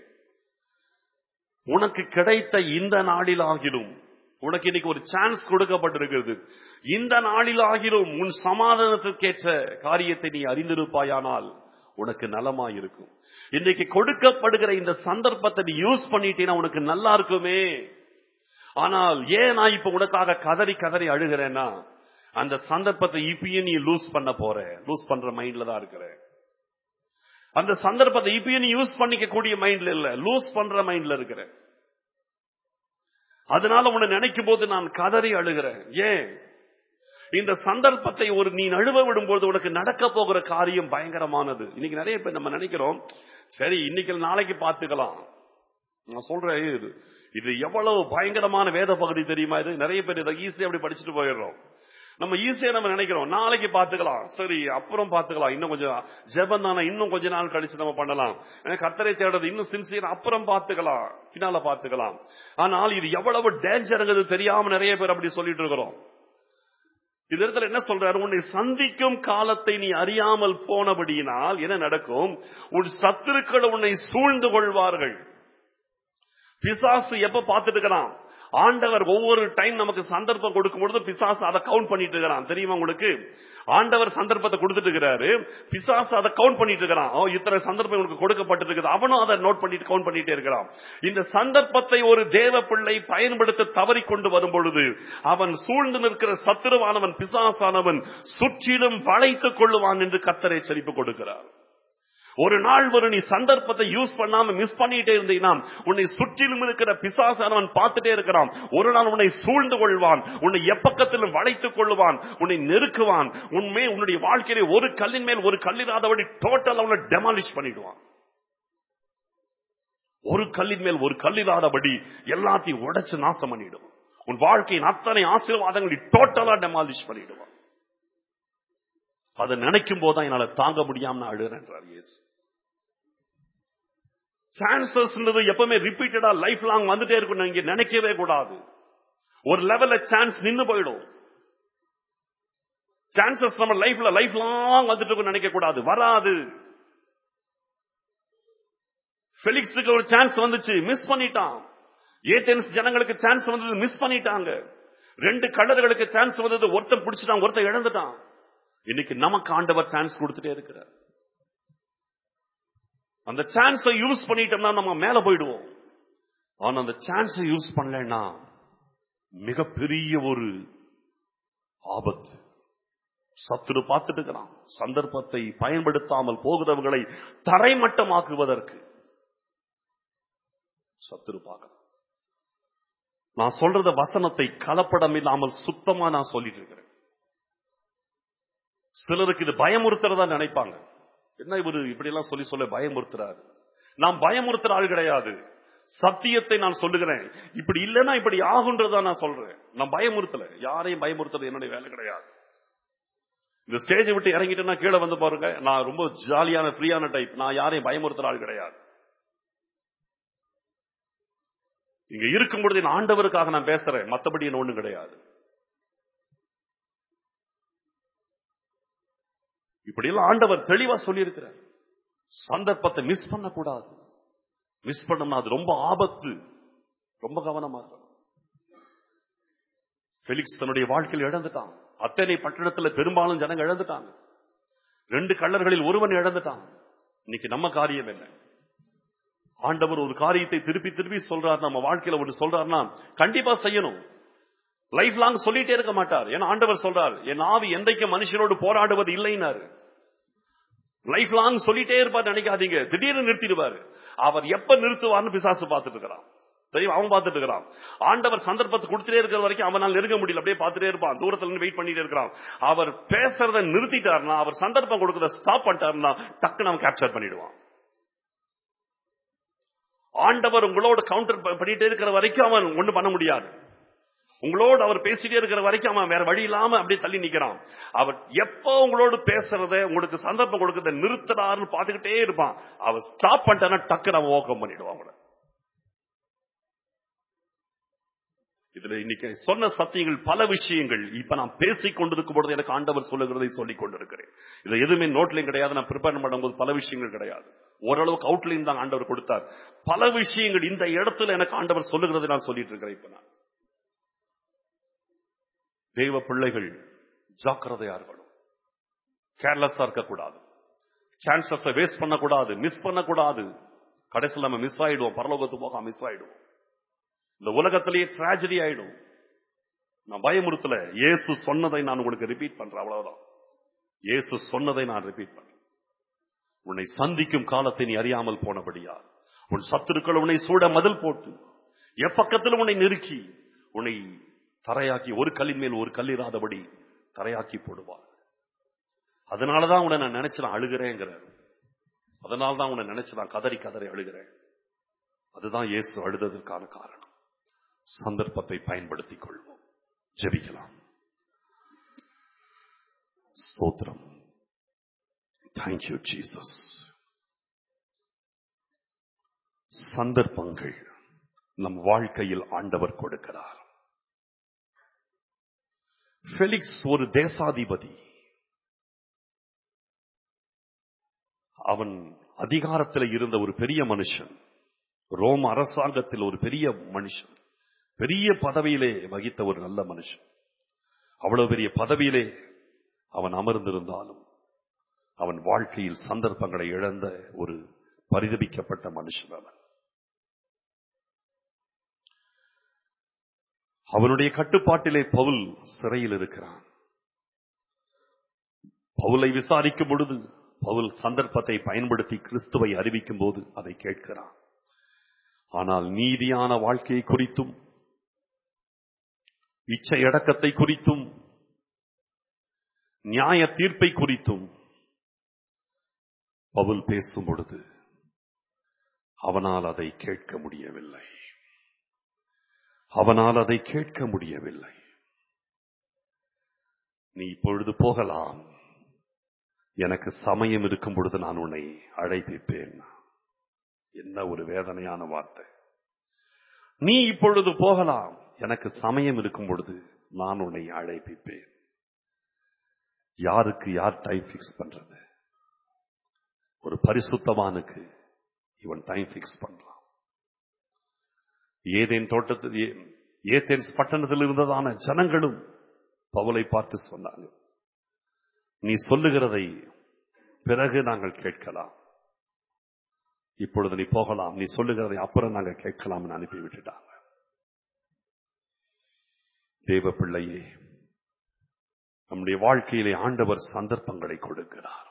உனக்கு கிடைத்த இந்த நாளிலாகிலும், உனக்கு இன்னைக்கு ஒரு சான்ஸ் கொடுக்கப்பட்டிருக்கிறது, இந்த நாளிலாகிலும் உன் சமாதானத்திற்கேற்ற காரியத்தை நீ அறிந்திருப்பாயானால் உனக்கு நலமாயிருக்கும். இன்னைக்கு கொடுக்கப்படுகிற இந்த சந்தர்ப்பத்தை நீ யூஸ் பண்ணிட்டீன்னா உனக்கு நல்லா இருக்குமே. ஆனால் ஏன் நான் இப்ப உனக்காக கதறி கதறி அழுகிறேன்னா, அந்த சந்தர்ப்பத்தை இப்பயும் நீ லூஸ் பண்ண போற, லூஸ் பண்ற மைண்ட்ல தான் இருக்கிற. அந்த சந்தர்ப்பத்தை இப்பயும் நீ யூஸ் பண்ணிக்க கூடிய மைண்ட்ல இல்ல, லூஸ் பண்ற மைண்ட்ல இருக்கிற. அதனால உன்னை நினைக்கும் போது நான் கதறி அழுகிறேன். ஏன்? இந்த சந்தர்ப்பத்தை ஒரு நீ நழுவ விடும்போது உனக்கு நடக்க போகிற காரியம் பயங்கரமானது. இன்னைக்கு நிறைய பேர் நம்ம நினைக்கிறோம், சரி இன்னைக்கு நாளைக்கு பார்த்துக்கலாம். நான் சொல்றேன், இது இது எவ்வளவு பயங்கரமான வேத பகுதி தெரியுமா? இது நிறைய பேர் இதை ஈஸியா அப்படி படிச்சுட்டு போயிடுறோம். நம்ம ஈஸியா நம்ம நினைக்கிறோம், நாளைக்கு பார்த்துக்கலாம், சரி அப்புறம் பார்த்துக்கலாம், இன்னும் கொஞ்சம் ஜெபம் தானே, இன்னும் கொஞ்ச நாள் கழிச்சு நம்ம பண்ணலாம், கர்த்தரை தேடுறது இன்னும் சின்சியர், அப்புறம் பார்த்துக்கலாம், பின்னால பார்த்துக்கலாம். ஆனால் இது எவ்வளவு டேஞ்சர்ங்கிறது தெரியாம நிறைய பேர் அப்படி சொல்லிட்டு இருக்கிறோம். இது இடத்துல என்ன சொல்றாரு? உன்னை சந்திக்கும் காலத்தை நீ அறியாமல் போனபடியினால் என்ன நடக்கும்? உன் சத்துருக்கள் உன்னை சூழ்ந்து கொள்வார்கள். பிசாசு எப்ப பார்த்துட்டு இருக்கிறான்? ஆண்டவர் ஒவ்வொரு டைம் நமக்கு சந்தர்ப்பம் கொடுக்கும் பொழுது பிசாசு அதை கவுண்ட் பண்ணிட்டு இருக்கிறான். தெரியுமா உங்களுக்கு? ஆண்டவர் சந்தர்ப்பத்தை கொடுத்துட்டு இருக்கிறாரு, பிசாசு அதை கவுண்ட் பண்ணிட்டு இருக்கிறான். இத்தனை சந்தர்ப்பம் உனக்கு கொடுக்கப்பட்டு இருக்குது, அவனும் அதை நோட் பண்ணிட்டு கவுண்ட் பண்ணிட்டே இருக்கிறான். இந்த சந்தர்ப்பத்தை ஒரு தேவ பிள்ளை பயன்படுத்த தவறி கொண்டு வரும் பொழுது அவன் சூழ்ந்து நிற்கிற சத்துருவானவன், பிசாசானவன் சுற்றிலும் வளைத்துக் கொள்ளுவான் என்று கர்த்தர் எச்சரிப்பு கொடுக்கிறார். ஒரு நாள் ஒரு நீ சந்தர்ப்பத்தை யூஸ் பண்ணாம மிஸ் பண்ணிட்டே இருந்தீங்கன்னா உன்னை சுற்றிலும் இருக்கிற பிசாசானவன் பார்த்துட்டே இருக்கிறான். ஒரு நாள் உன்னை சூழ்ந்து கொள்வான், உன்னை எப்பக்கத்திலும் வளைத்துக் கொள்ளுவான், உன்னை நெருக்குவான். உண்மை உன்னுடைய வாழ்க்கையிலே ஒரு கல்லின் மேல் ஒரு கல்லிராதபடி டோட்டல் அவனை டெமாலிஷ் பண்ணிடுவான். ஒரு கல்லின் மேல் ஒரு கல்லிராதபடி எல்லாத்தையும் உடைச்சு நாசம் பண்ணிடுவான். உன் வாழ்க்கையின் அத்தனை ஆசீர்வாதங்களை டோட்டலா டெமாலிஷ் பண்ணிடுவான். அதை நினைக்கும் போதுதான் என்னால தாங்க முடியாம அழுறேன் என்றார் இயேசு. சான்சஸ் எப்பவுமே ரிப்பீட்டடா லைஃப் லாங் வந்துட்டே இருக்கும், நீங்க நினைக்கவே கூடாது. ஒரு லெவல்ல சான்ஸ் நின்னு போயிடும். சான்சஸ் நம்ம லைஃப்ல லைஃப் லாங் வந்துட்டு இருக்கும் நினைக்க கூடாது, வராது. ஃபெலிக்ஸுக்கு ஒரு சான்ஸ் வந்துச்சு, மிஸ் பண்ணிட்டான். ஏதென்ஸ் ஜனங்களுக்கு சான்ஸ் வந்தது, மிஸ் பண்ணிட்டாங்க. ரெண்டு கள்ளர்களுக்கு சான்ஸ் வந்தது, ஒருத்தன் பிடிச்சிட்டான், ஒருத்தன் இழந்துட்டான். இன்னைக்கு நமக்கு ஆண்டவர் சான்ஸ் கொடுத்துட்டே இருக்கிறார். அந்த சான்ஸை யூஸ் பண்ணிட்டோம்னா நம்ம மேல போயிடுவோம். ஆனா அந்த சான்ஸை யூஸ் பண்ணலன்னா மிகப்பெரிய ஒரு ஆபத்து. சத்துரு பார்த்துட்டு இருக்கிறான். சந்தர்ப்பத்தை பயன்படுத்தாமல் போகிறவர்களை தரைமட்டமாக்குவதற்கு சத்துரு பார்க்கிறான். நான் சொல்றத வசனத்தை கலப்படம் இல்லாமல் சுத்தமா நான் சொல்லிட்டு இருக்கிறேன். சிலருக்கு இது பயமுறுத்துறதா நினைப்பாங்க. என்ன இவரு இப்படி எல்லாம் சொல்லி சொல்ல பயமுறுத்துறாரு? நான் பயமுறுத்துற ஆள் கிடையாது. சத்தியத்தை நான் சொல்லுகிறேன். இப்படி இல்லைன்னா இப்படி ஆகுன்றதா நான் சொல்றேன். நான் பயமுறுத்தல, யாரையும் பயமுறுத்துறது என்னுடைய வேலை கிடையாது. இந்த ஸ்டேஜை விட்டு இறங்கிட்டேன்னா கீழே வந்து பாருங்க, நான் ரொம்ப ஜாலியான ஃப்ரீயான டைப். நான் யாரையும் பயமுறுத்துற ஆள் கிடையாது. இங்க இருக்கும் பொழுது என் ஆண்டவருக்காக நான் பேசுறேன், மற்றபடி என்ன ஒண்ணும் கிடையாது. இப்படி எல்லாம் ஆண்டவர் தெளிவா சொல்லி இருக்கிறார். சந்தர்ப்பத்தை மிஸ் பண்ண கூடாது. மிஸ் பண்ணோம்னா அது ரொம்ப ஆபத்து. ரொம்ப கவனமா இருக்கணும். ஃபெலிக்ஸ் தன்னுடைய வாழ்க்கையில் இழந்துட்டான். அத்தனை பட்டணத்தில் பெரும்பாலும் ஜனங்க இழந்துட்டாங்க. ரெண்டு கள்ளர்களில் ஒருவன் இழந்துட்டான். இன்னைக்கு நம்ம காரியம் என்ன? ஆண்டவர் ஒரு காரியத்தை திருப்பி திருப்பி சொல்றார், நம்ம வாழ்க்கையில ஒன்று சொல்றாருன்னா கண்டிப்பா செய்யணும். லைஃப் லாங் சொல்லிட்டே இருக்க மாட்டார். ஏன்னா ஆண்டவர் சொல்றார், என் ஆவி என்றைக்கு மனுஷனோடு போராடுவது இல்லைன்னாரு. லைஃப் லாங் சொல்லிட்டே இருப்பார் நினைக்காதீங்க. திடீர்னு நிறுத்திடுவாரு. அவர் எப்ப நிறுத்துவார்னு பிசாசு பார்த்துட்டு இருக்கிறான். தெரியும், அவன் பார்த்துட்டு இருக்கிறான். ஆண்டவர் சந்தர்ப்பத்தை கொடுத்துட்டே இருக்கிற வரைக்கும் அவனால் நெருங்க முடியல, அப்படியே பார்த்துட்டே இருப்பான். தூரத்துல இருந்து வெயிட் பண்ணிட்டே இருக்கிறான். அவர் பேசுறத நிறுத்திட்டாருன்னா, அவர் சந்தர்ப்பம் கொடுக்கறத ஸ்டாப் பண்ணிட்டாருன்னா டக்குன்னு அவன் கேப்சர் பண்ணிடுவான். ஆண்டவர் உங்களோட கவுண்டர் பண்ணிட்டே இருக்கிற வரைக்கும் அவன் ஒண்ணும் பண்ண முடியாது. உங்களோடு அவர் பேசிட்டே இருக்கிற வரைக்கும் அவன் வேற வழி இல்லாம அப்படியே தள்ளி நிக்கிறான். அவர் எப்போ உங்களோடு பேசுறத, உங்களுக்கு சந்தர்ப்பம் கொடுக்கறத நிறுத்துறாருன்னு பாத்துக்கிட்டே இருப்பான். அவர் ஸ்டாப் பண்ணிட்டானா டக்குன்னு அவன் ஓக்கம் பண்ணிடுவான். இதுல இன்னைக்கு சொன்ன சத்தியங்கள் பல விஷயங்கள் இப்ப நான் பேசிக் கொண்டிருக்கும் பொழுது எனக்கு ஆண்டவர் சொல்லுகிறதை சொல்லிக் கொண்டிருக்கிறேன். இது எதுவுமே நோட்லையும் கிடையாது. நான் ப்ரிப்பேர் பண்ணும்போது பல விஷயங்கள் கிடையாது. ஓரளவுக்கு அவுட்லைன் தான் ஆண்டவர் கொடுத்தார். பல விஷயங்கள் இந்த இடத்துல எனக்கு ஆண்டவர் சொல்லுகிறதை நான் சொல்லிட்டு இருக்கிறேன். இப்ப நான் தெய்வ பிள்ளைகள் ஜாக்கிரதையா இருக்கணும். கேர்லெஸ்ஸா இருக்கக்கூடாது. சான்சஸை வேஸ்ட் பண்ணக்கூடாது, மிஸ் பண்ணக்கூடாது. கடைசியில் நம்ம மிஸ் ஆயிடுவோம், பரலோகத்து போக மிஸ் ஆயிடுவோம். இந்த உலகத்திலேயே டிராஜடி ஆயிடும். நான் பயமுறுத்தல, இயேசு சொன்னதை நான் உங்களுக்கு ரிப்பீட் பண்றேன், அவ்வளவுதான். இயேசு சொன்னதை நான் ரிப்பீட் பண்றேன். உன்னை சந்திக்கும் காலத்தை நீ அறியாமல் போனபடியா உன் சத்துருக்கள் உன்னை சூட மதில் போட்டு எப்பக்கத்திலும் உன்னை நெருக்கி உன்னை தரையாக்கி ஒரு கல்லின் மேல் ஒரு கல்லிராதபடி தரையாக்கி போடுவார். அதனாலதான் உன்னை நான் நினைச்சு நான் அழுகிறேங்கிறார். அதனாலதான் உன்னை நினைச்சு நான் கதறி கதறி அழுகிறேன். அதுதான் இயேசு அழுததற்கான காரணம். சந்தர்ப்பத்தை பயன்படுத்திக் கொள்வோம். ஜெபிக்கலாம். ஸ்தோத்திரம். Thank you, Jesus. சந்தர்ப்பங்கள் நம் வாழ்க்கையில் ஆண்டவர் கொடுக்கிறார். ஃபெலிக்ஸ் ஒரு தேசாதிபதி. அவன் அதிகாரத்தில் இருந்த ஒரு பெரிய மனுஷன். ரோம அரசாங்கத்தில் ஒரு பெரிய மனுஷன், பெரிய பதவியிலே வகித்த ஒரு நல்ல மனுஷன். அவ்வளவு பெரிய பதவியிலே அவன் அமர்ந்திருந்தாலும் அவன் வாழ்க்கையில் சந்தர்ப்பங்களை இழந்த ஒரு பரிதபிக்கப்பட்ட மனுஷன். அவன் அவனுடைய கட்டுப்பாட்டிலே பவுல் சிறையில் இருக்கிறான். பவுலை விசாரிக்கும் பொழுது பவுல் சந்தர்ப்பத்தை பயன்படுத்தி கிறிஸ்துவை அறிவிக்கும் போது அதை கேட்கிறான். ஆனால் நீதியான வாழ்க்கையை குறித்தும் இச்சை அடக்கத்தை குறித்தும் நியாய தீர்ப்பை குறித்தும் பவுல் பேசும் பொழுது அவனால் அதை கேட்க முடியவில்லை. அவனால் அதை கேட்க முடியவில்லை. நீ இப்பொழுது போகலாம், எனக்கு சமயம் இருக்கும் பொழுது நான் உன்னை அழைப்பிப்பேன். என்ன ஒரு வேதனையான வார்த்தை. நீ இப்பொழுது போகலாம், எனக்கு சமயம் இருக்கும் பொழுது நான் உன்னை அழைப்பிப்பேன். யாருக்கு யார் டைம் பிக்ஸ் பண்றது? ஒரு பரிசுத்தவானுக்கு இவன் டைம் பிக்ஸ் பண்றான். ஏதேன் தோட்டத்தில் ஏதேன்ஸ் பட்டணத்தில் இருந்ததான ஜனங்களும் பவுலை பார்த்து சொன்னாங்க, நீ சொல்லுகிறதை பிறகு நாங்கள் கேட்கலாம், இப்பொழுது நீ போகலாம், நீ சொல்லுகிறதை அப்புறம் நாங்கள் கேட்கலாம் அனுப்பி விட்டுட்டாங்க. தேவ பிள்ளையே, நம்முடைய வாழ்க்கையிலே ஆண்டவர் சந்தர்ப்பங்களை கொடுக்கிறார்.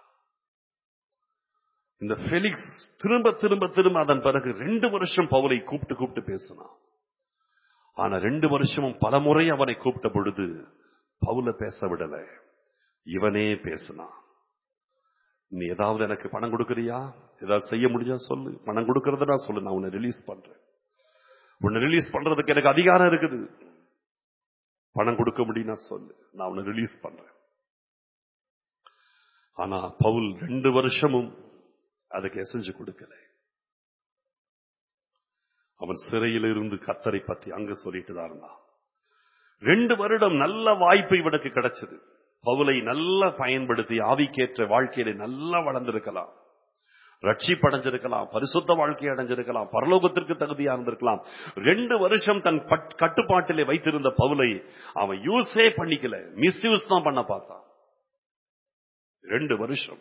இந்த ஃபெலிக்ஸ் திரும்ப திரும்ப திரும்ப அதன் பிறகு ரெண்டு வருஷம் பவுலை கூப்பிட்டு கூப்பிட்டு பேசினான். ஆனா ரெண்டு வருஷமும் பல முறை அவனை கூப்பிட்ட பொழுது பவுல பேச விடல, இவனே பேசினான். நீ ஏதாவது எனக்கு பணம் கொடுக்கறியா, ஏதாவது செய்ய முடிஞ்சா சொல்லு, பணம் கொடுக்கறதுனா சொல்லு, நான் உன்னை ரிலீஸ் பண்றேன். உன்னை ரிலீஸ் பண்றதுக்கு எனக்கு அதிகாரம் இருக்குது. பணம் கொடுக்க முடியும்னா சொல்லு, நான் உன்னை ரிலீஸ் பண்றேன். ஆனா பவுல் ரெண்டு வருஷமும் அதுக்கு எசைஞ்சு கொடுக்கல. அவன் சிறையில் இருந்து கர்த்தரை பத்தி அங்க சொல்லிட்டு தான் இருந்தான். ரெண்டு வருடம் நல்ல வாய்ப்பு இவனுக்கு கிடைச்சது. பவுலை நல்லா பயன்படுத்தி ஆவிக்கேற்ற வாழ்க்கையில நல்லா வளர்ந்திருக்கலாம், ரட்சிப்படைஞ்சிருக்கலாம், பரிசுத்த வாழ்க்கை அடைஞ்சிருக்கலாம், பரலோகத்திற்கு தகுதியா இருந்திருக்கலாம். ரெண்டு வருஷம் தன் கட்டுப்பாட்டிலே வைத்திருந்த பவுலை அவன் யூஸே பண்ணிக்கல, மிஸ்யூஸ் தான் பண்ண பார்த்தான். ரெண்டு வருஷம்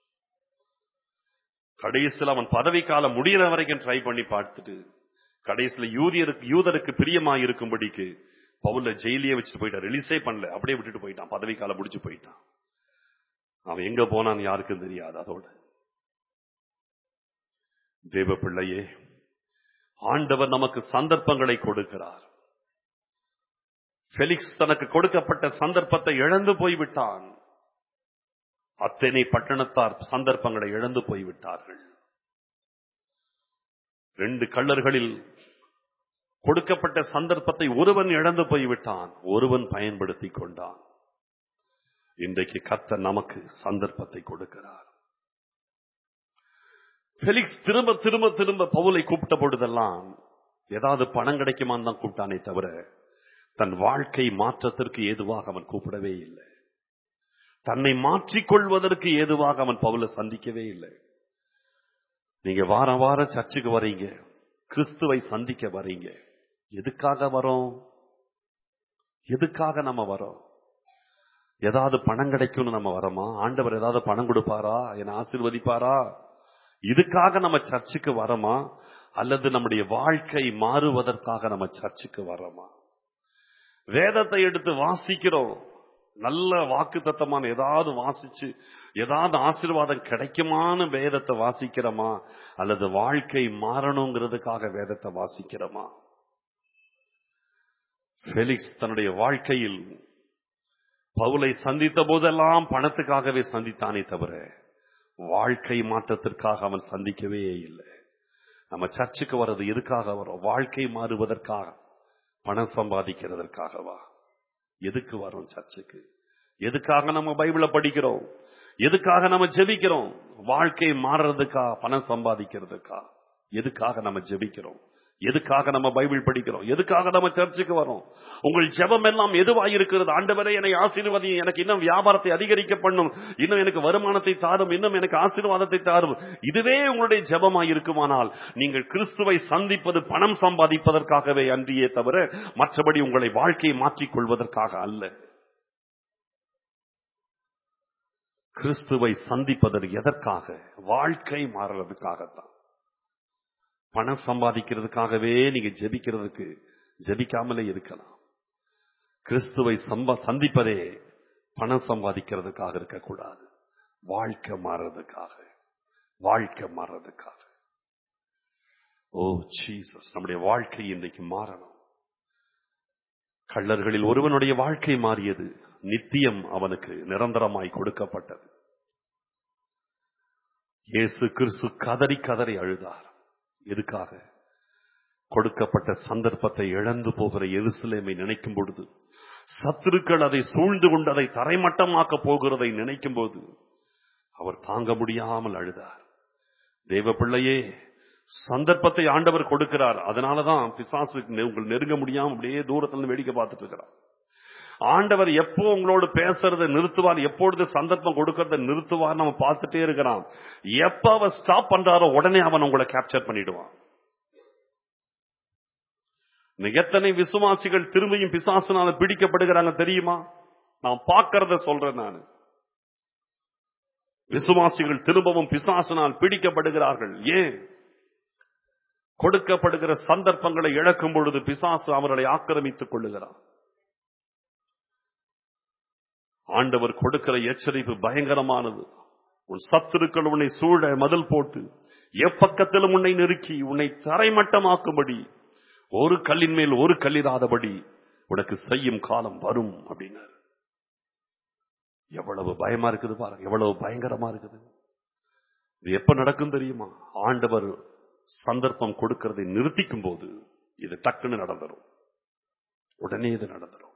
கடைசியில் அவன் பதவி காலம் முடிகிற வரைக்கும் ட்ரை பண்ணி பார்த்துட்டு கடைசியில் யூதருக்கு யூதருக்கு பிரியமா இருக்கும்படிக்கு பவுல ஜெயிலியே வச்சுட்டு போயிட்டான். ரிலீஸே பண்ணல, அப்படியே விட்டுட்டு போயிட்டான். பதவி காலம் முடிச்சு போயிட்டான். அவன் எங்க போனான்னு யாருக்கும் தெரியாது. அதோட தேவ பிள்ளையே, ஆண்டவர் நமக்கு சந்தர்ப்பங்களை கொடுக்கிறார். ஃபெலிக்ஸ் தனக்கு கொடுக்கப்பட்ட சந்தர்ப்பத்தை இழந்து போய்விட்டான். அத்தனை பட்டணத்தார் சந்தர்ப்பங்களை இழந்து போய்விட்டார்கள். ரெண்டு கள்ளர்களில் கொடுக்கப்பட்ட சந்தர்ப்பத்தை ஒருவன் இழந்து போய்விட்டான், ஒருவன் பயன்படுத்திக் கொண்டான். இன்றைக்கு கர்த்தர் நமக்கு சந்தர்ப்பத்தை கொடுக்கிறார். ஃபெலிக்ஸ் திரும்ப திரும்ப திரும்ப பவுலை கூப்பிட்ட பொழுதெல்லாம் ஏதாவது பணம் கிடைக்குமான்னு தான் கூப்பிட்டானே தவிர தன் வாழ்க்கை மாற்றத்திற்கு ஏதுவாக அவன் கூப்பிடவே இல்லை. தன்னை மாற்றிக்கொள்வதற்கு ஏதுவாக அவன் பவுலை சந்திக்கவே இல்லை. நீங்க வாரம் வாரம் சர்ச்சுக்கு வரீங்க, கிறிஸ்துவை சந்திக்க வரீங்க, எதுக்காக வரோம்? எதுக்காக நம்ம வரோம்? ஏதாவது பணம் கிடைக்கும்னு நம்ம வரோமா? ஆண்டவர் ஏதாவது பணம் கொடுப்பாரா, என்னை ஆசீர்வதிப்பாரா? இதுக்காக நம்ம சர்ச்சுக்கு வரோமா, அல்லது நம்முடைய வாழ்க்கை மாறுவதற்காக நம்ம சர்ச்சுக்கு வரோமா? வேதத்தை எடுத்து வாசிக்கிறோம், நல்ல வாக்கு தத்தமான ஏதாவது வாசிச்சு ஏதாவது ஆசீர்வாதம் கிடைக்குமான்னு வேதத்தை வாசிக்கிறோமா, அல்லது வாழ்க்கை மாறணுங்கிறதுக்காக வேதத்தை வாசிக்கிறோமா? ஃபெலிக்ஸ் தன்னுடைய வாழ்க்கையில் பவுலை சந்தித்த போதெல்லாம் பணத்துக்காகவே சந்தித்தானே தவிர வாழ்க்கை மாற்றத்திற்காக அவன் சந்திக்கவே இல்லை. நம்ம சர்ச்சுக்கு வர்றது எதுக்காக வரும்? வாழ்க்கை மாறுவதற்காக, பணம் சம்பாதிக்கிறதற்காகவா? எதுக்கு வரோம் சர்ச்சுக்கு? எதுக்காக நம்ம பைபிளை படிக்கிறோம்? எதுக்காக நம்ம ஜெபிக்கிறோம்? வாழ்க்கை மாறுறதுக்கா? பணம் சம்பாதிக்கிறதுக்கா? எதுக்காக நம்ம ஜெபிக்கிறோம்? எதுக்காக நம்ம பைபிள் படிக்கிறோம்? எதுக்காக நம்ம சர்ச்சுக்கு வரோம்? உங்கள் ஜெபம் எல்லாம் எதுவாக இருக்கிறது? ஆண்டவரே என்னை ஆசீர்வதியும், எனக்கு இன்னும் வியாபாரத்தை அதிகரிக்க பண்ணும், இன்னும் எனக்கு வருமானத்தை தாரும், இன்னும் எனக்கு ஆசீர்வாதத்தை தாரும். இதுவே உங்களுடைய ஜெபமாய் இருக்குமானால் நீங்கள் கிறிஸ்துவை சந்திப்பது பணம் சம்பாதிப்பதற்காகவே அன்றியே தவிர மற்றபடி உங்களை வாழ்க்கையை மாற்றிக் கொள்வதற்காக அல்ல. கிறிஸ்துவை சந்திப்பதற்கு எதற்காக? வாழ்க்கை மாறுறதுக்காகத்தான். பணம் சம்பாதிக்கிறதுக்காகவே நீங்க ஜெபிக்கிறதுக்கு ஜெபிக்காமலே இருக்கலாம். கிறிஸ்துவை சந்திப்பதே பணம் சம்பாதிக்கிறதுக்காக இருக்கக்கூடாது. வாழ்க்கை மாறுறதுக்காக, வாழ்க்கை மாறுறதுக்காக. ஓ ஜீசஸ், நம்முடைய வாழ்க்கை இன்றைக்கு மாறணும். கள்ளர்களில் ஒருவனுடைய வாழ்க்கை மாறியது. நித்தியம் அவனுக்கு நிரந்தரமாய் கொடுக்கப்பட்டது. இயேசு கிறிஸ்து கதறி கதறி அழுதார். எதுக்காக? கொடுக்கப்பட்ட சந்தர்ப்பத்தை இழந்து போகிற எருசலேமை நினைக்கும் பொழுது, சத்துருக்கள் அதை சூழ்ந்து கொண்டு அதை தரைமட்டமாக்க போகிறதை நினைக்கும் போது அவர் தாங்க முடியாமல் அழுதார். தேவ பிள்ளையே, சந்தர்ப்பத்தை ஆண்டவர் கொடுக்கிறார். அதனாலதான் பிசாசுக்கு உங்கள் நெருங்க முடியாம அப்படியே தூரத்துல வேடிக்கை பார்த்துட்டு இருக்கிறார். ஆண்டவர் எப்போ உங்களோடு பேசுறதை நிறுத்துவார், எப்பொழுது சந்தர்ப்பம் கொடுக்கறதை நிறுத்துவார் நம்ம பார்த்துட்டே இருக்கிறான். எப்ப அவன் ஸ்டாப் பண்றாரோ உடனே அவன் உங்களை கேப்சர் பண்ணிடுவான். எத்தனை விசுவாசிகள் திரும்பியும் பிசாசுனால பிடிக்கப்படுகிறாங்க தெரியுமா? நான் பார்க்கறத சொல்றேன். நான் விசுவாசிகள் திரும்பவும் பிசாசுனால் பிடிக்கப்படுகிறார்கள். ஏன்? கொடுக்கப்படுகிற சந்தர்ப்பங்களை இழக்கும் பொழுது பிசாசு அவர்களை ஆக்கிரமித்துக் கொள்ளுகிறார். ஆண்டவர் கொடுக்கிற எச்சரிப்பு பயங்கரமானது. உன் சத்துருக்கள் உன்னை சூழ மதில் போட்டு எப்பக்கத்திலும் உன்னை நெருக்கி உன்னை தரைமட்டமாக்கும்படி, ஒரு கல்லின் மேல் ஒரு கல்லிராதபடி உனக்கு செய்யும் காலம் வரும் அப்படின்னாரு. எவ்வளவு பயமா இருக்குது பாருங்க, எவ்வளவு பயங்கரமா இருக்குது. இது எப்ப நடக்கும் தெரியுமா? ஆண்டவர் சந்தர்ப்பம் கொடுக்கிறதை நிறுத்திக்கும் போது இது டக்குன்னு நடந்துரும். உடனே இது நடந்துரும்.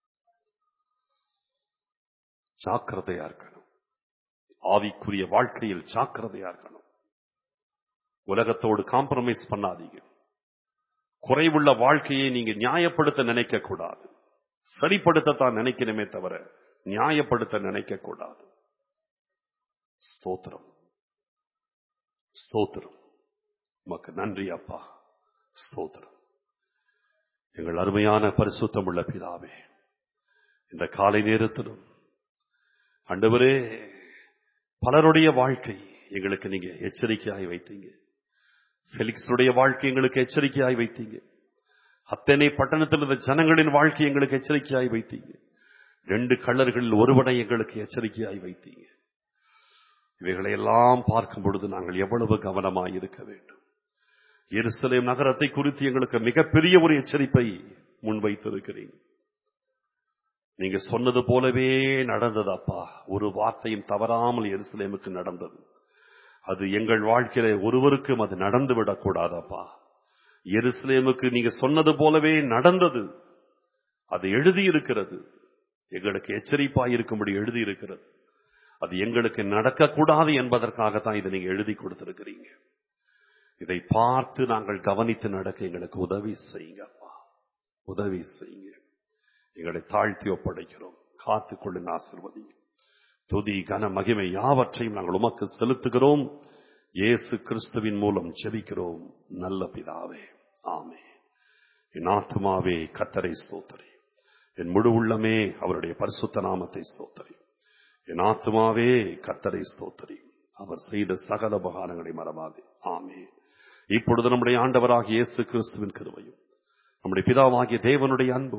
ஜாக்கிரதையா இருக்கணும். ஆவிக்குரிய வாழ்க்கையில் ஜாக்கிரதையா இருக்கணும். உலகத்தோடு காம்ப்ரமைஸ் பண்ணாதீங்க. குறைவுள்ள வாழ்க்கையை நீங்க நியாயப்படுத்த நினைக்க கூடாது. சரிப்படுத்தத்தான் நினைக்கணுமே தவிர நியாயப்படுத்த நினைக்க கூடாது. ஸ்தோத்திரம், ஸ்தோத்திரம். உமக்கு நன்றி அப்பா, ஸ்தோத்திரம். எங்கள் அருமையான பரிசுத்தம் உள்ள பிதாவே, இந்த காலை நேரத்திலும் ஆண்டவரே, பலருடைய வாழ்க்கை எங்களுக்கு நீங்க எச்சரிக்கையாய் வைத்தீங்க. ஃபெலிக்ஸுடைய வாழ்க்கை எங்களுக்கு எச்சரிக்கையாய் வைத்தீங்க. அத்தனை பட்டணத்தில் இருந்த ஜனங்களின் வாழ்க்கை எங்களுக்கு எச்சரிக்கையாய் வைத்தீங்க. ரெண்டு கள்ளர்களில் ஒருவனை எங்களுக்கு எச்சரிக்கையாய் வைத்தீங்க. இவைகளை எல்லாம் பார்க்கும் பொழுது நாங்கள் எவ்வளவு கவனமாய் இருக்க வேண்டும். எருசலேம் நகரத்தை குறித்து எங்களுக்கு மிகப்பெரிய ஒரு எச்சரிப்பை முன்வைத்திருக்கிறீங்க. நீங்க சொன்னது போலவே நடந்தது அப்பா. ஒரு வார்த்தையும் தவறாமல் எருசலேமுக்கு நடந்தது. அது எங்கள் வாழ்க்கையில ஒருவருக்கும் அது நடந்து விடக்கூடாதப்பா. எருசலேமுக்கு நீங்க சொன்னது போலவே நடந்தது. அது எழுதியிருக்கிறது. எங்களுக்கு எச்சரிப்பாய் இருக்கும்படி எழுதியிருக்கிறது. அது எங்களுக்கு நடக்கக்கூடாது என்பதற்காகத்தான் இதை நீங்க எழுதி கொடுத்திருக்கிறீங்க. இதை பார்த்து நாங்கள் கவனித்து நடக்க எங்களுக்கு உதவி செய்யுங்க அப்பா, உதவி செய்யுங்க. எங்களை தாழ்த்தி ஒப்படைக்கிறோம். காத்துக் கொள்ளுங்க, ஆசீர்வதிங்க. துதி கன மகிமை யாவற்றையும் நாங்கள் உமக்கு செலுத்துகிறோம். இயேசு கிறிஸ்துவின் மூலம் ஜெபிக்கிறோம் நல்ல பிதாவே, ஆமென். என் ஆத்துமாவே கர்த்தரை ஸ்தோத்திரி, என் முழு உள்ளமே அவருடைய பரிசுத்த நாமத்தை ஸ்தோத்திரி. என் ஆத்துமாவே கர்த்தரை ஸ்தோத்திரி, அவர் செய்த சகல உபகாரங்களை மறவாதே. ஆமென். இப்பொழுது நம்முடைய ஆண்டவராகிய இயேசு கிறிஸ்துவின் கிருபையும் நம்முடைய பிதாவாகிய தேவனுடைய அன்பும்